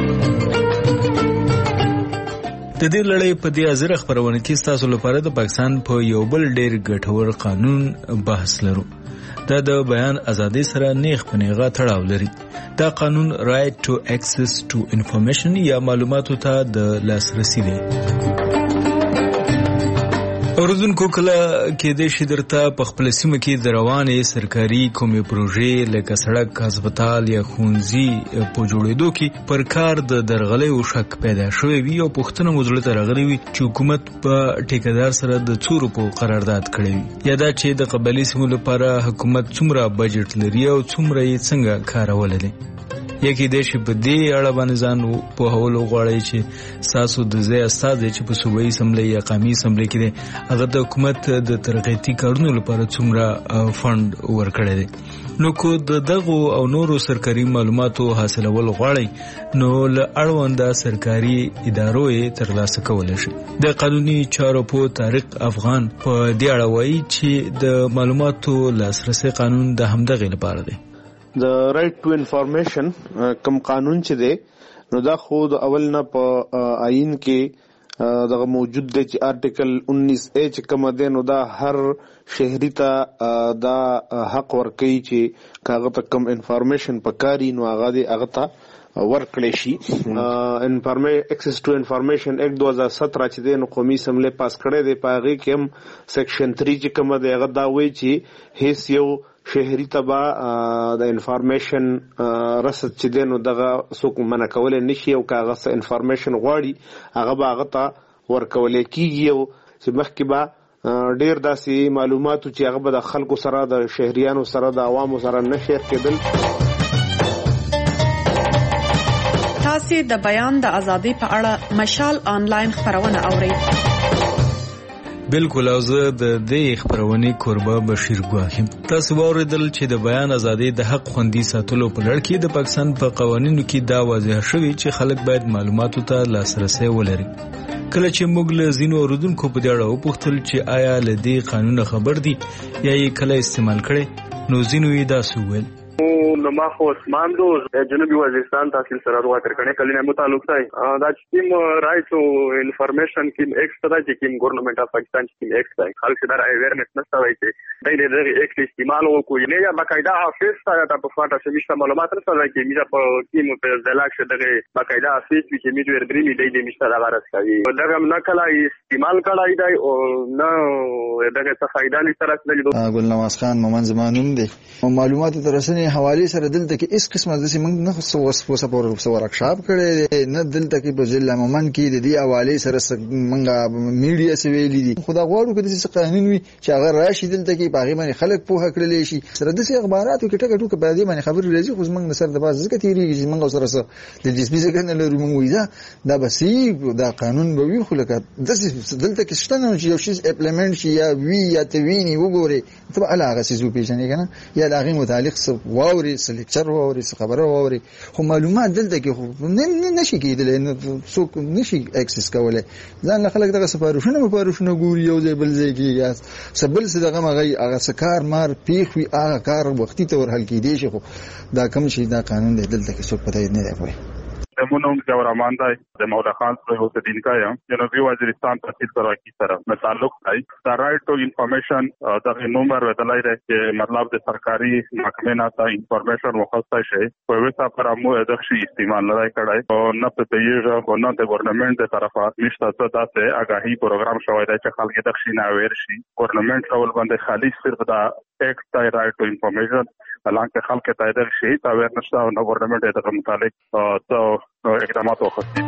د دې لړۍ په دې ازره خبرونه کې تاسو لپاره د پاکستان په یو بل ډېر ګټور قانون بحث لرو. دا د بیان ازادي سره نیغ په نیغه تړاو لري. دا قانون رائټ ټو اکسس ټو انفارمیشن یا معلوماتو ته د لاسرسي دی. اوردونکو کله کې د شدرته په خپل سیمه کې د روانې سرکاري کومې پروژې لکه سړک، هسپتال یا ښوونځي په جوړېدو کې پر کار د درغلۍ او شک پیدا شوی وي او پوښتنه مو زړه ته راغلې وي چې حکومت په ټیکدار سره د څو روپو قرارداد کړی وي، یا دا چې د قبایلي سیمو لپاره حکومت څومره بجټ لري او څومره یې څنګه کارولی دی. یکي د شي په دې اړه باندې ځان په هولو غواړي چې ساسو د ځای استاد چې په صوبایي اسمبلی یا قومي اسمبلی کې دی هغه د حکومت د ترقیاتي کارونو لپاره څومره فند ورکړی دی نو کو د دغه او نورو سرکاري معلوماتو حاصلول غواړي نو له اړونده سرکاري ادارو یې ترلاسه کولای شي. د قانوني چارو په طارق افغان په دې اړه وایي چې د معلوماتو لاسرسي قانون د همدغه لپاره دی. د رائټ ټو انفارمیشن کوم قانون چې دی نو دا خو د اول نه په آئین کې دغه موجود دی چې آرټیکل انیس اے چې کوم دی نو دا هر شهري ته دا حق ورکوي چې کاغه ته کوم انفارمیشن پکاري نو هغه دی هغه ته ورکړی شي. انفارمیشن ایکسس ټو انفارمیشن ایکټ دو هزار سترہ چې دی نو قومي اسمبلی پاس کړی دی په هغه کې هم سیکشن تھری چې کوم دی هغه دا وایي چې هیڅ یو شهري تبا د انفارمیشن رسد چې دی نو دغه څوک منع کولی نشي او که هغه څه انفارمیشن غواړي هغه به هغه ته ورکولی کېږي او چې مخکې به ډېر داسې معلوماتو چې هغه به د خلکو سره د شهریانو سره د عوامو سره نه شیر کېدل. تاسې د بیان د ازادۍ په اړه مشال آنلاین خپرونه اورئ. بالکل او زه د دې خبرونې کوربه بشیر ګواهیم. تاسو واوریدل چې د بیان ازادي د حق خوندي ساتلو په لړ کې د پاکستان په قوانینو کې دا واضح شوی چې خلک باید معلوماتو ته لاسرسي ولري. کله چې موږ له ځینو اوریدونکو په دې اړه وپوښتل چې آیا له دې قانون خبر دي یا یې کله استعمال کړي نو ځینو یې داسې وویل. نو ما خو اسمان دو جنوبي وزیرستان تحصیل سره روغه تر کنه کله نه تعلق دی دا چې کوم رائټ او انفارمیشن کوم ایکټ دا چې کوم ګورنمنت اف پاکستان چې کوم ایکټ دی خلک دا اویرنس نشته وایي چې دای دې دغه ایکټ استعمال وکړي نه یا باقاعده حافظ سره د په فاټه سمشته معلومات نه سره کې میزه په کوم په ځلاک شه دغه باقاعده حافظ چې میزه ور درې می دی دې مشته دا غرض کوي دغه نه کله استعمال کړای دی او نه دغه څه فائدہ نشته راځي. ګل نواز خان مومن زمانوم دی معلومات ترسنه حواله سره دلته کې اس قسمه د سیمنګ نه خو وسپوسه پر ورکشاپ کړي نه دلته کې په ضلع مومن کې د دې حواله سره منګه میډیا سویلې دي خدا غواړو کې د قانون وي چې هغه راشي دلته کې باغی باندې خلک پوهه کړل شي سره د اخباراتو کې ټکه ټوکه په دې باندې خبرې راځي خو موږ نصر د باز ځکه تیریږي چې موږ سره سره د جسمي څخه نه لرو موږ وایي دا بسې دا قانون به وي خو لکه د دلته کې شته نو چې یو شی اپلیمنت شي یا وی یا تویني وګوري ته علاقه سيزو پیژنې کنه یا لاغي متعلق واوري لیکچر واوري خبره واوري خو معلومات دلته کې خو نه نشي کېدل نو څوک نشي اکسس کولای ځان خلک دغه سفارښونه مفارښونه ګوري یو ځای بل ځای کې سبل څه دغه مغي هغه سکار مار پیخ وی هغه کار وختي تور حل کې دي شي خو دا کوم شي دا قانون دی دلته کې څوک پته نه دی وای. زمونږ جوړ امان دی د مولا خان سره اوس دین کا یم جنوبي وزیرستان تحصیل کراچي سره مې تعلق دی دا رائټ ټو انفارمیشن د نومبر ودلای دی چې مطلب د سرکاري محکمې نه تا انفارمیشن وخصه شي په وسه پر مو د شي استعمال نه کړای او نه په تیږه او نه د ګورنمنت د طرفه نشته څه داسې آگاهی پروګرام شوی دی چې خلک د شي نه ویر شي ګورنمنت ټول باندې خالي صرف دا ایکټ دی رائټ ټو انفارمیشن حالانکه خلک ته د شي تا ویر نشته او نو ګورنمنت د متعلق تو اقدامات وخت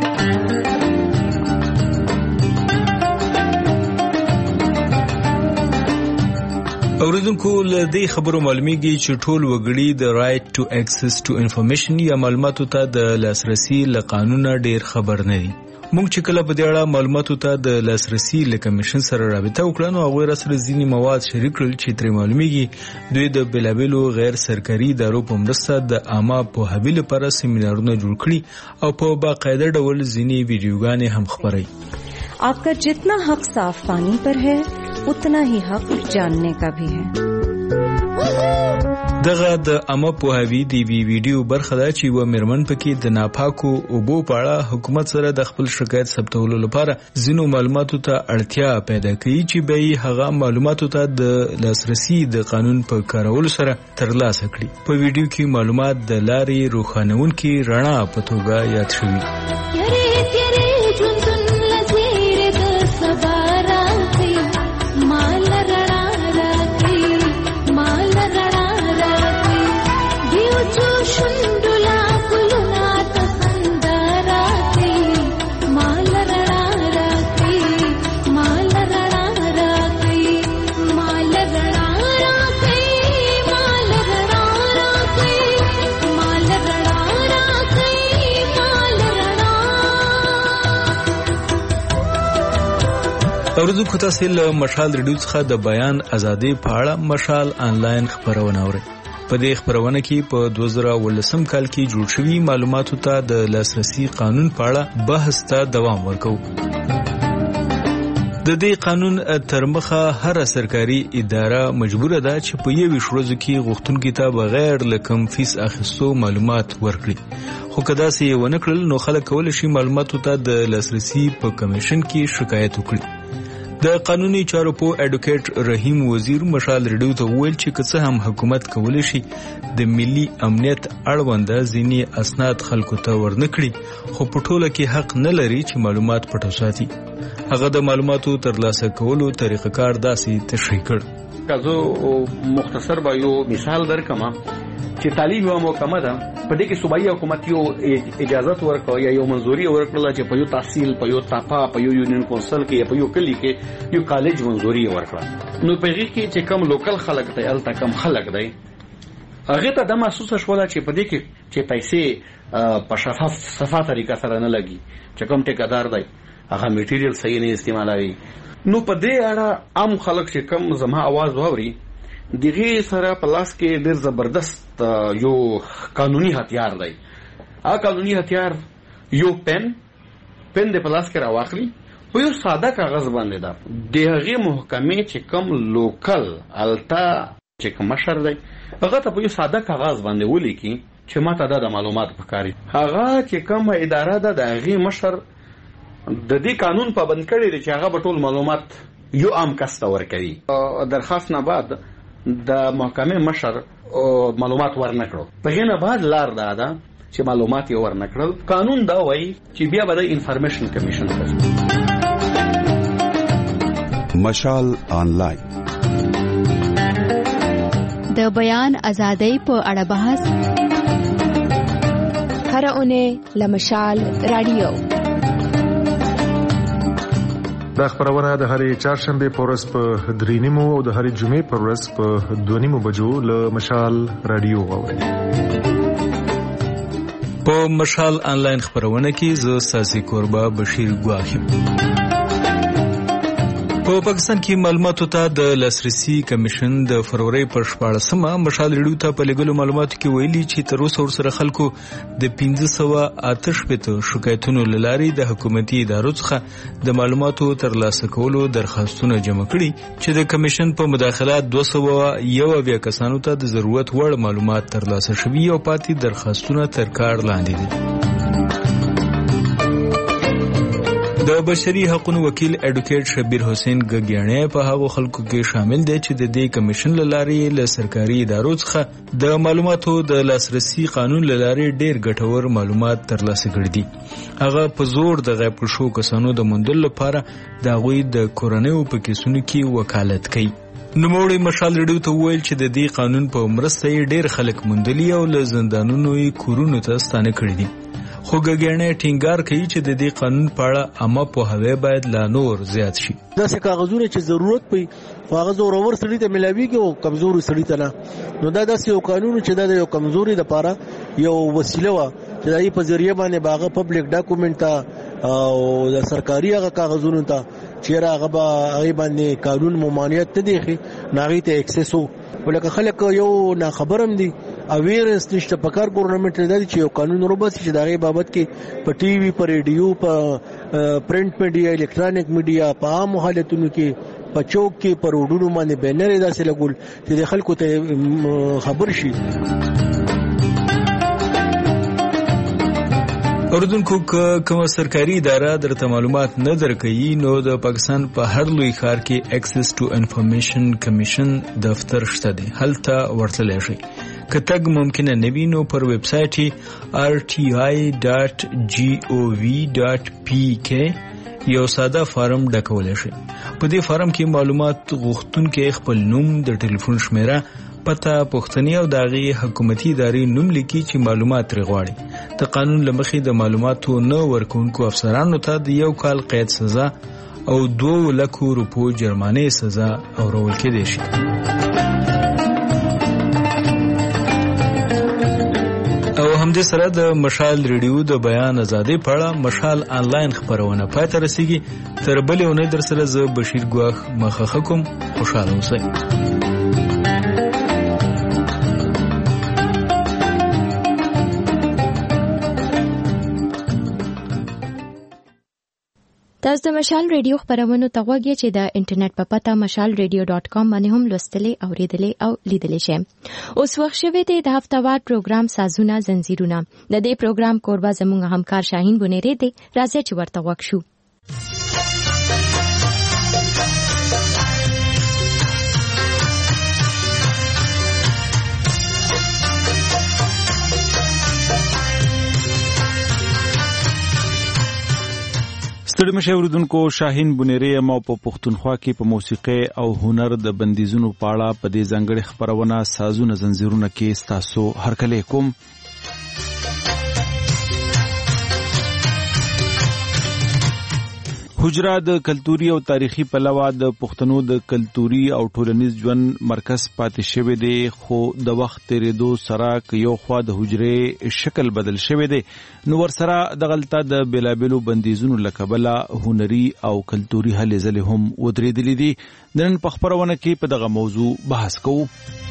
اوریدونکو له دې خبرو معلومیږي چې ټول وګړي د رائټ ټو اکسس ټو انفارمیشن یا معلوماتو ته د لاسرسي له قانونه ډیر خبر نه دي. موږ چې کله په دې اړه معلوماتو ته د لاسرسي له کمیشن سره رابطه وکړه نو هغه سره ځینی مواد شریک کړل چې تر معلومیږي دوی د بلابلو غیر سرکاري ادارو په مرسته د عامه پوهاوي لپاره سیمینارونه جوړ کړي او په باقاعده ډول ځینی ویډیوګانې هم خپروي. आपका जितना हक साफ पानी पर है उतना ही हक जानने का भी है. دغه د عامه پوهاوي دی وی ویډیو برخه ده چې و مرمن پکې د ناپاکو اوبو په اړه حکومت سره د خپل شکایت ثبتولو لپاره ځینو معلوماتو ته اړتیا پیدا کوي چې به هغه معلوماتو ته د لاسرسي د قانون په کارولو سره ترلاسه کړي. په ویډیو کې معلومات د لارې روښانونکي رڼا په توګه یاد شوي. اوریدونکو تاسو له مشال ریډیو څخه د بیان ازادي په اړه مشال آنلاین خبرونه اورئ. په دې خبرونه کې په دوه زره ولسم کال کې جوړ شوي معلوماتو ته د لاسرسي قانون په اړه بحث ته دوام ورکوو. د دې قانون تر مخه هر سرکاري اداره مجبوره ده چې په یوه ورځ کې غوښتونکو ته بغیر له کوم فیس اخیستو معلومات ورکړي. خو که داسې ونه کړل نو خلک کولی شي معلوماتو ته د لاسرسي په کمیشن کې شکایت وکړي. د قانوني چارو په اډوکیټ رحیم وزیر مشال ریډیو ته وویل چې که څه هم حکومت کولی شي د ملي امنیت اړونده ځینې اسناد خلکو ته ورنکړي، خو په ټوله کې حق نه لري چې معلومات پټ وساتي. هغه د معلوماتو ترلاسه کولو طریقه کار داسې تشریح کړ. که زه مختصر به یو مثال درکم چې تعلیم یو محکمه ده، په دې کې صوبایي حکومت یو اجازت ورکړه یا یو منظوري ورکړه چې په یو تحصیل، په یو تاپا، په یو یونین کونسل کې یا په یو کلی کې یو کالج منظوري ورکړه. نو په هغه کې چې کم لوکل خلک دی، الته کم خلک دی، هغه ته د محسوسه شوله چې په دې کې چې پیسې په شفاف صفه طریقه سره نه لګي، چې کوم ټیکادار دی هغه میټیریل صحیح نه استعمالوي. نو په دې اړه عام خلک چې کم زما आवाज واوري، دغه سره په لاس کې ډېر زبردست یو قانوني هتیار دی. هغه قانوني هتیار یو پن پن د په لاس کې راواخلي، په یو ساده کاغذ باندې ده د هغې محکمې چې کوم لوکل الته چې کوم مشر دی هغه ته په یو ساده کاغذ باندې ولیکي چې ما ته د معلومات پکاري. هغه چې کوم اداره ده د هغې مشر د دې قانون پابند کړی دی چې هغه به ټول معلومات یو عام کس ته ورکوي. درخواست نه بعد د محکمې مشر معلومات ورنکړو، په هغې نه بعد لار دا ده چې معلومات یې ورنکړل. قانون دا وایي چې بیا به د انفارمیشن کمیشن ته مشال آنلاین د بیان ازادۍ په اړه بحث هر اونۍ له مشال رادیو. دا خبرونه د هرې چهارشنبه په ورځ په درې نیمو او د هرې جمعې په ورځ په دوه نیمو بجو له مشال رادیو واورئ. په مشال آنلاین خبرونه کې زه ساسي کوربه بشیر ګواخیم. په پاکستان کې معلوماتو ته د لاسرسي کمیشن د فروری پر شپاړسمه مشال ریډیو ته په لګلو معلوماتو کې ویلي چې تر اوسه ورسره خلکو د پنځه سوه اته شپېته شکایتونو له لارې د حکومتي ادارو څخه د معلوماتو ترلاسه کولو درخواستونه جمع کړي، چې د کمیشن په مداخلات دوه سوه یو اویا کسانو ته د ضرورت وړ معلومات ترلاسه شوي او پاتې درخواستونه تر کار لاندې دي. د بشري حقوقو وکیل اډوکیټ شبیر حسین ګګیانه په هغو خلکو کې شامل دی چې د دې کمیشن له لارې له سرکاري ادارو څخه د معلوماتو د لاسرسي قانون له لارې ډېر ګټور معلومات ترلاسه کړي دي. هغه په زور د غیب شوو کسانو د موندلو لپاره د هغوی د کورنیو په کیسونو کې وکالت کوي. نوموړی مشال ریډیو ته وویل چې د دې قانون په مرسته یې ډېر خلک موندلي او له زندانونو یې کورونو ته ستانه کړي دي. خو ګګیانه ټینګار کوي چې د دې قانون په اړه عامه پوهاوی باید لا نور زیات شي. داسې کاغذونه چې ضرورت پي هغه زورور سړي ته ملاويږي او کمزوري سړي ته نه. نو دا داسې یو قانون چې دا د یو کمزوري لپاره یو وسیله و چې دای په ذریعہ باندې باغه پبلک ډاکومنت ته او د سرکاري هغه کاغذونو ته چې راغه به هغه باندې قانون ممانعت نه دی ناغي ته اکسس وو. ولکه خلک یو نه خبرم دي اویرنس نشته په کار ګورنمنت لري چې یو قانون روباسي چې دغه بابت کې په ټي وي، په ریډیو، په پرنٹ میډیا، الکترونیک میډیا، په عام حالتونو کې په چوک کې په روډونو باندې بینر داسې لګول چې د خلکو ته خبر شي. اوردونکو که کوم سرکاري اداره درته معلومات نه درکوي نو د پاکستان په هر لوی ښار کې ایکسس ټو انفارمیشن کمیشن دفتر شته دی، هلته ورتلی شئ. که تګ ممکنه نه وي نو پر ویب سایټ آر ټي آی ډاټ جي او وي ډاټ پی کې یو ساده فارم ډکولی شئ. په دې فارم کې معلومات غوښتونکي خپل نوم، د ټلیفون شمیره، پته، پوښتنې او د هغې حکومتي ادارې نوم لیکي چې معلومات ترې غواړي. د قانون له مخې د معلوماتو نه ورکوونکو افسرانو ته د یو کال قید سزا او دوه لکو روپو جرمانې سزا اورول کېدی شي. او همدې سره د مشال ریډیو د بیان ازادي په اړه مشال آنلاین خبرونه پای ته رسیږي. تر بلې اونۍ در سره زه بشیر ګواخ مخه کوم. خوشاله اوسئ. تاسو د مشال ریډیو خبرونو ته غوږی چې د انټرنیټ په پته مشال ریډیو ډاټ کام باندې هم لوستلی او ریډلی او لیدلی شئ. اوس وخت شوی دی د هفتهوار پروګرام سازونه زنجیرونه. د دې پروګرام کوربه زموږ همکار شاهین بونیری دی. راځي چې ورته غوږ شو. ستړي مشه اوریدونکو، شاهین بونیری ما په پښتونخوا کې په موسیقي او هنر د بندیزونو په اړه په دې ځانګړي خبرونه سازونه زنجیرونه کې ستاسو هرکلی کوم. حجره د کلتوري او تاریخي پلوه د پښتنو د کلتوري او ټولنیز ژوند مرکز پاتې شوی دی، خو د وخت تیریدو سره یو خوا د حجرې شکل بدل شوی دی، نو ورسره دغلته د بیلابیلو بندیزونو له کبله هنري او کلتوري هلې ځلې هم ودرېدلې دي. نن په خبرونه کې په دغه موضوع بحث کوو.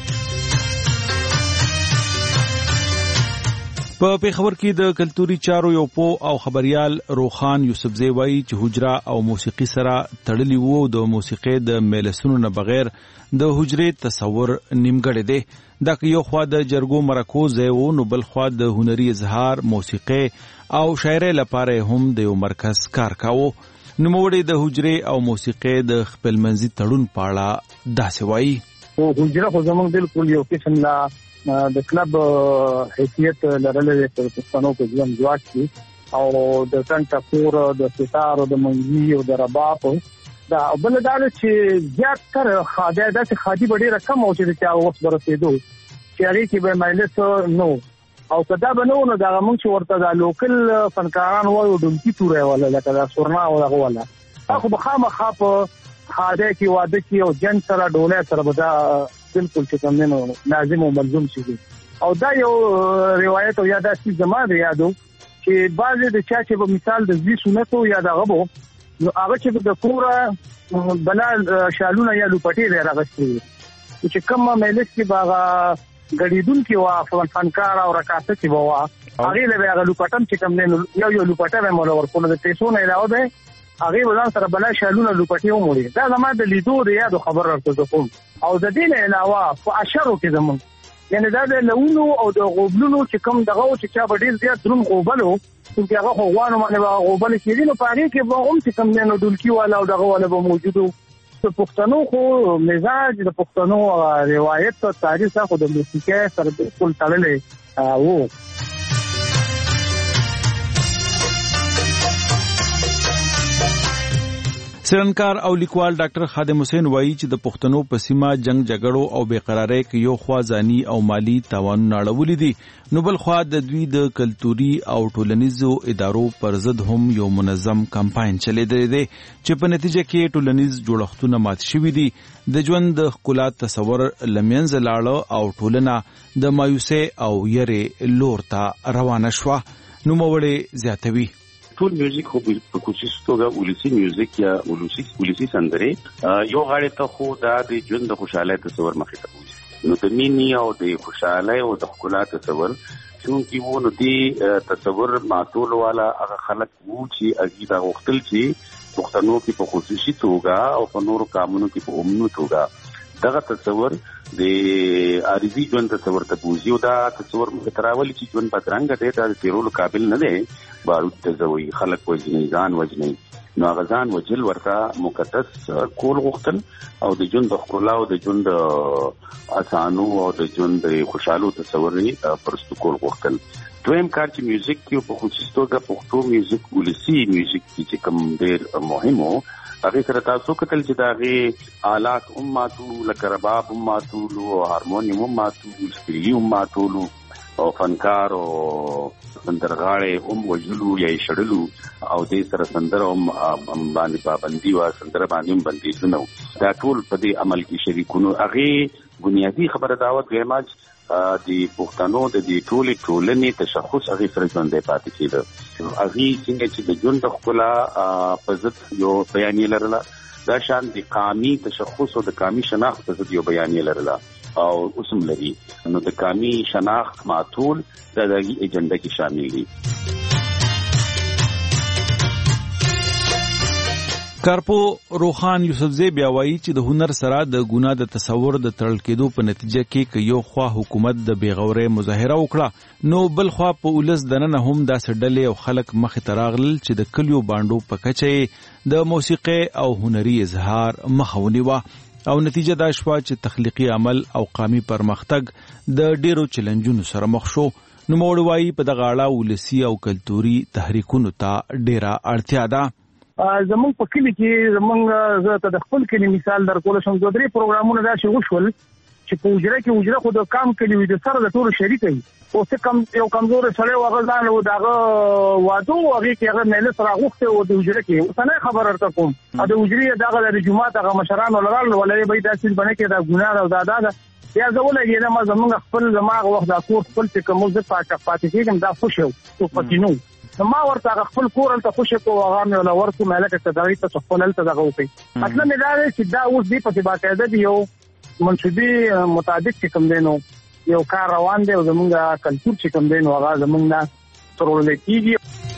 په پیښور کې د کلتوري چارو یو پو او خبريال روخان یوسفزی وایي چې حجره او موسیقي سره تړلي وو، د موسیقي د میلسونو نه بغیر د حجرې تصور نیمګړی دی. دا که یو خوا د جرګو مرکو ځای وو، نو بل خوا د هنري اظهار، موسیقي او شاعرۍ لپاره هم د یو مرکز کار کاوه. نوموړی د حجرې او موسیقي د خپلمنځي تړون په اړه داسې وایي. حجره خو زموږ بالکل یو قسم لا د کلب حیثیت لرلې په پښتنو کې ژوند جوړ شي، او د څنګه کور د ستار او د منځي او د رباب دا بل دا چې زیات تر خاده د خادي بډې رقم او چې تا وخت برسېدو چې هغه کې به مایلس نو او کدا بنو نو دا موږ چې ورته د لوکل فنکاران وایو دمکی تورې ولا لکه دا سورنا او هغه ولا خو بخامه خاپ خاده کې واده کې او جن سره ډوله سره بدا بالکل چې کوم نه لازم او ملزم شي. او دا یو روایت او یاد اسی زما دی یادو چې بعضې د چا چې په مثال د زی سنت او یاد غبو نو هغه چې د کوره بلا شالونه یا لوپټي راغستي چې کوم مېلس کې باغه غړیدون کې وا فنکار او رکاسه کې ووا هغه له هغه لوپټم چې کوم نه یو یو لوپټه به مولا ورکول د پیسو نه علاوه ده هغه ولان سره بلا شالونه لوپټي وموړي. دا زما د لیدو دی یاد خبر راته کوم. او د دې علاوه په اشارو کې زمون یعنی دا د لونو او د غوبلونو چې کوم دغه چې چا ډیر زیات دروم غوبلو چې هغه غوانو باندې غوبل کېدي، نو پاره کې به هم چې کوم نه دولکی والا او دغه والا به موجودو. د پښتنو خو مزاج د پښتنو روایت او تاریخ خو د موسیقۍ سره بالکل تړلې وو. سرنکار او لیکوال ډاکټر خادم حسین وایي چې د پښتنو په سیمه جنگ جګړو او بېقرارۍ کې یو خوا ځاني او مالی تاوانونه اړولي دي، نو بل خوا د دوی د کلتوري او ټولنیزو ادارو پر ضد هم یو منظم کمپاین چلیدلی دی چې په نتیجه کې ټولنیز جوړښتونه مات شوي دي، د ژوند د ښکلا تصور له منځه لاړه او ټولنه د مایوسۍ او یرې لور ته روانه شوه. نوموړی زیاتوي ټول میوزیک خو په کوشش توګه ولسی میوزیک یا ولسی ولسی سندري یو غاړه ته خو دا د ژوند د خوشاله تصور مخې ته وځي، نو د مینې او د خوشاله او د ښکلا تصور چې وو نو دی تصور معطول والا هغه خلک وو چې اګي دا وختل چې پښتنو کې په خصوصي توګه او په نورو قانونو کې په عمومي توګه دغه تصور د عارضی ژوند تصور ته بوزي، او دا تصور متراولي چې ژوند بدرنګ دی، دا د تیرولو قابل نه دی، بارود ته ځوي، خلک وژني، ځان وژني، نو هغه ځان وجل ورته مقدس کول غوښتل او د ژوند د ښکلا او د ژوند اسانو او د ژوند خوشحالو تصور یې پرستو کول غوښتل. دویم کار چې میوزیک کې په خصوصي توګه پښتو میوزیک ولسی میوزیک چې کوم ډېر مهم و، هغه سره تاسو کتل چې دا غي آلات هم ماتو، لکه رباب هم ماتو او هارمونیم هم ماتو، سپیلی هم ماتو او فنکار او سندرغاړي هم وجلو یا شړلو او دې سره سندر هم باندې پابندي وا سندر باندې هم بندي شنو. دا ټول په دې عمل کې شریکونو. هغه بنیادی خبره داوت غیماج د پښتنو د دې ټولې ټولنې تشخص هغه سره ژوندی پاتې کېده. هغه څنګه چې د ژوند د ښکلا په ضد یو بیانیه لرله، دا شان د قامي تشخص او د قامي شناخت په ضد یو بیانیه لرله او اوسم لري. نو د قامي شناخت معطول د دغه ایجنډا کې شامل دي. کارپو روخان یوسفزی بیا وایي چې د هنر سره د ګناه د تصور د تړل کېدو په نتیجه کې که یو خوا حکومت د بېغورۍ مظاهره وکړه، نو بل خوا په ولس دننه هم داسې ډلې او خلک مخې ته راغلل چې د کلیو بانډو په کچه یې د موسیقۍ او هنري اظهار مخه ونیوه او نتیجه دا شوه چې تخلیقي عمل او قامي پرمختګ د ډېرو چیلنجونو سره مخ شو. نوموړی وایي په دغه اړه ولسي او کلتوري تحریکونو ته ډېره اړتیا ده. زمونږ په کلي کې زمونږ زه ته د خپل کلي مثال درکولی شم. دوه درې پروګرامونه داسې وشول چې په حجره کې حجره خو د کام کلي وي، د سره د ټولو شریکه وي. اوس کم یو کمزوری سړی و، هغه ځان و د هغه واده و، هغې کې هغه مجلس راغوښتی و د حجره کې. اوسنی خبر درته کوم، د حجرې دغه د جومات هغه مشران ولرل ولې به دا څیز بنه کې دا ګناه او دا دا بیا زه ولګېدم. زمونږ خپل زما هغه وخت دا کور خپل چې کوم زه پاتې کېږم دا خوشی و ټوپکینو. ما ورته خپل کور هلته خوشی کو، هغه مې ولا ورکو مې هلکه ته دغې ته خپل هلته دغه وکړئ. مطلب مې دا دی چې دا اوس دې پسې باقاعده د یو منصوبې مطابق چې کوم دی نو یو کار روان دی او زمونږ کلتور چې کوم دی نو هغه زمونږ نه ترورلی کېږي.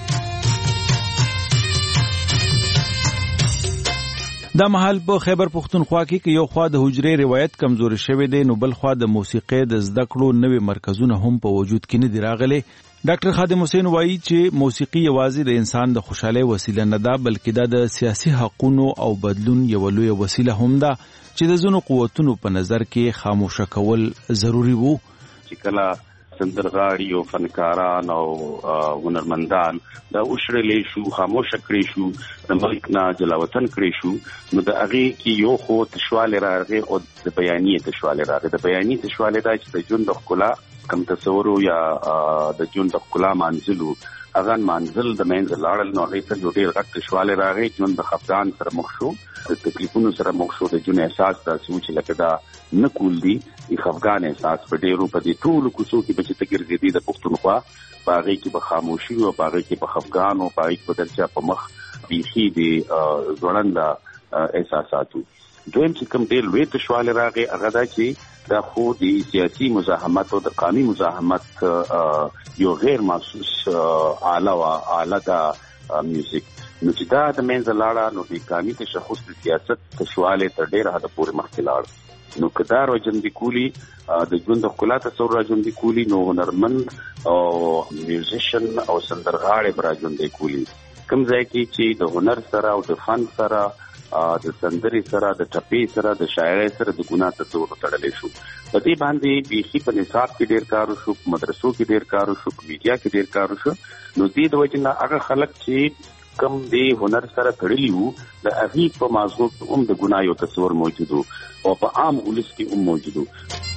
دا مهال په خیبر پښتونخوا کې یو خوا د حجرې روایت کمزوري شوی دی، نو بل خوا د موسیقۍ د زده کړو نوې مرکزونه هم په وجود کې نه دي راغلي. ډاکټر خادم حسین وایي چې موسیقي یوازې د انسان د خوشحالۍ وسیله نه ده، بلکې دا د سیاسي حقونو او بدلون یو لویه وسیله هم ده چې د ځینو قوتونو په نظر کې خاموشه کول ضروري وو. چې کله سندرغاړي او فنکاران او هنرمندان دا وشړلې شو، خاموشه کړی شو، د ملک نه جلاوطن کړی شو، نو د هغې کې یو خو تشوالی راغی او د بیانیې تشوالی راغی. د بیانیې تشوالی دا چې د ژوند د ښکلا کم تصورو یا د ژوند د ښکلا مانځلو هغه مانځل د منځه لاړل، نو هغې ته یو ډېر غټ تشوالی راغی. ژوند د خفګان سره مخ شو، د تکلیفونو سره مخ شو، د ژوند احساس داسې و چې لکه دا نه کول دي. د خفګان احساس په ډېرو په دې ټولو کوڅو کې به چې ته ګرځېدې د پښتونخوا، په هغې کې به خاموشي او په هغې کې به خفګان او په هغې کې به در چا په مخ بیخي د ځوړنده احساساتو. دویم چې کوم ډېر لوی تشوالی راغی هغه دا چې دا خو د سیاسي مزاحمت او د قانوني مزاحمت یو غیر محسوس آله وه، آله ده میوزیک. نو چې دا د منځه لاړه، نو د قانوني تشخص د سیاست تشوالی تر ډېره حده پورې مخکې لاړ. نو که دا راژوندي کولي د ژوند د ښکلا تصور راژوندي کولي، نو هنرمند او میوزیشن او سندرغاړی به راژوندی کولي. کوم ځای کې چې د هنر سره او د فن سره، د سندرې سره، د ټپې سره، د شاعرۍ سره د ګناه تصور تړلی شو. په دې باندې بیخي په نصاب کې ډېر کار وشو، په مدرسو کې ډېر کار وشو، په میډیا کې ډېر کار وشو. نو دې د وجې نه هغه خلک چې کم د هنر سره تړلي وو، د هغې په مازغو کې هم د ګناه یو تصور موجود و او په عام ولس کې هم موجود و.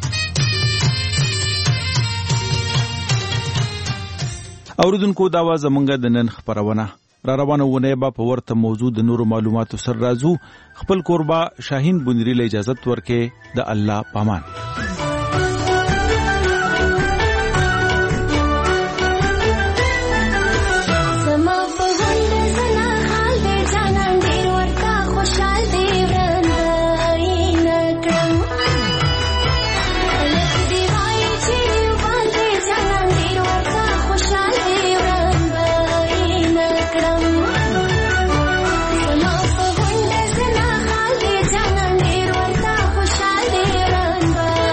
اوریدونکو دا وه زمونږ د نن خپرونه. را روانه ونه به په ورته موضوع د نورو معلوماتو سره راځو. خپل کوربه شاهین بندری له اجازت ورکې د الله پامان. Bye.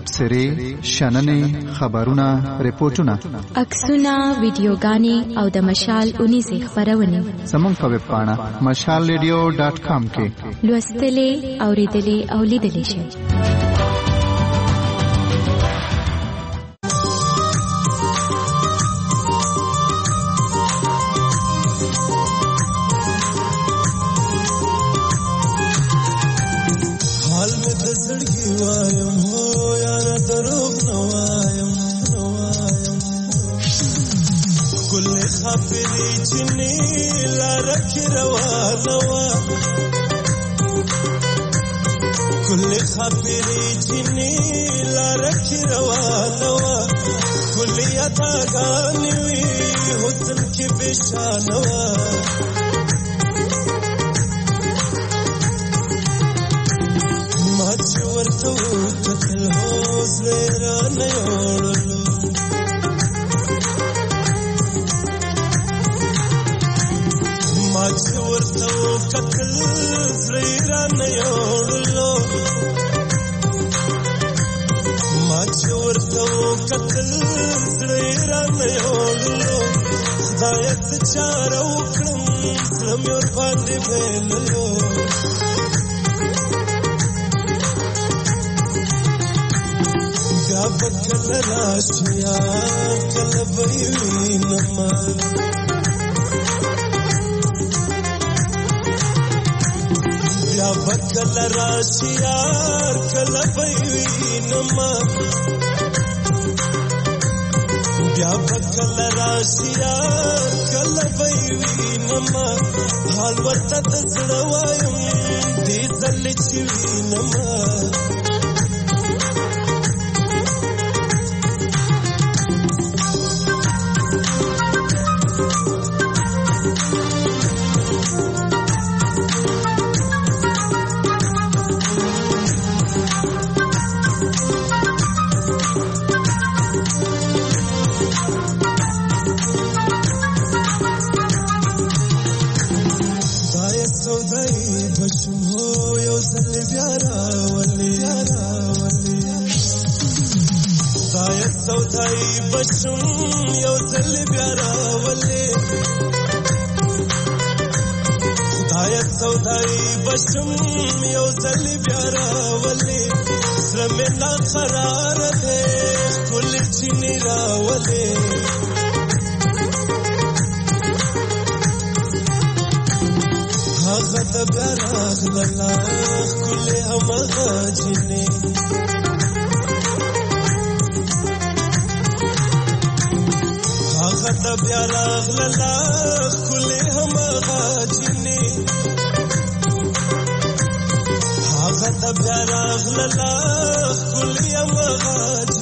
تبصرې شننې خبرونه ریپورتونه عکسونه ویډیوګانې او د مشال اونیزې خبرونه زموږ په ویب پاڼه مشال ریډیو ډاټ کام کې لوستلې اوریدلې او لیدلې شئ. Bya ragh la la kul yam gha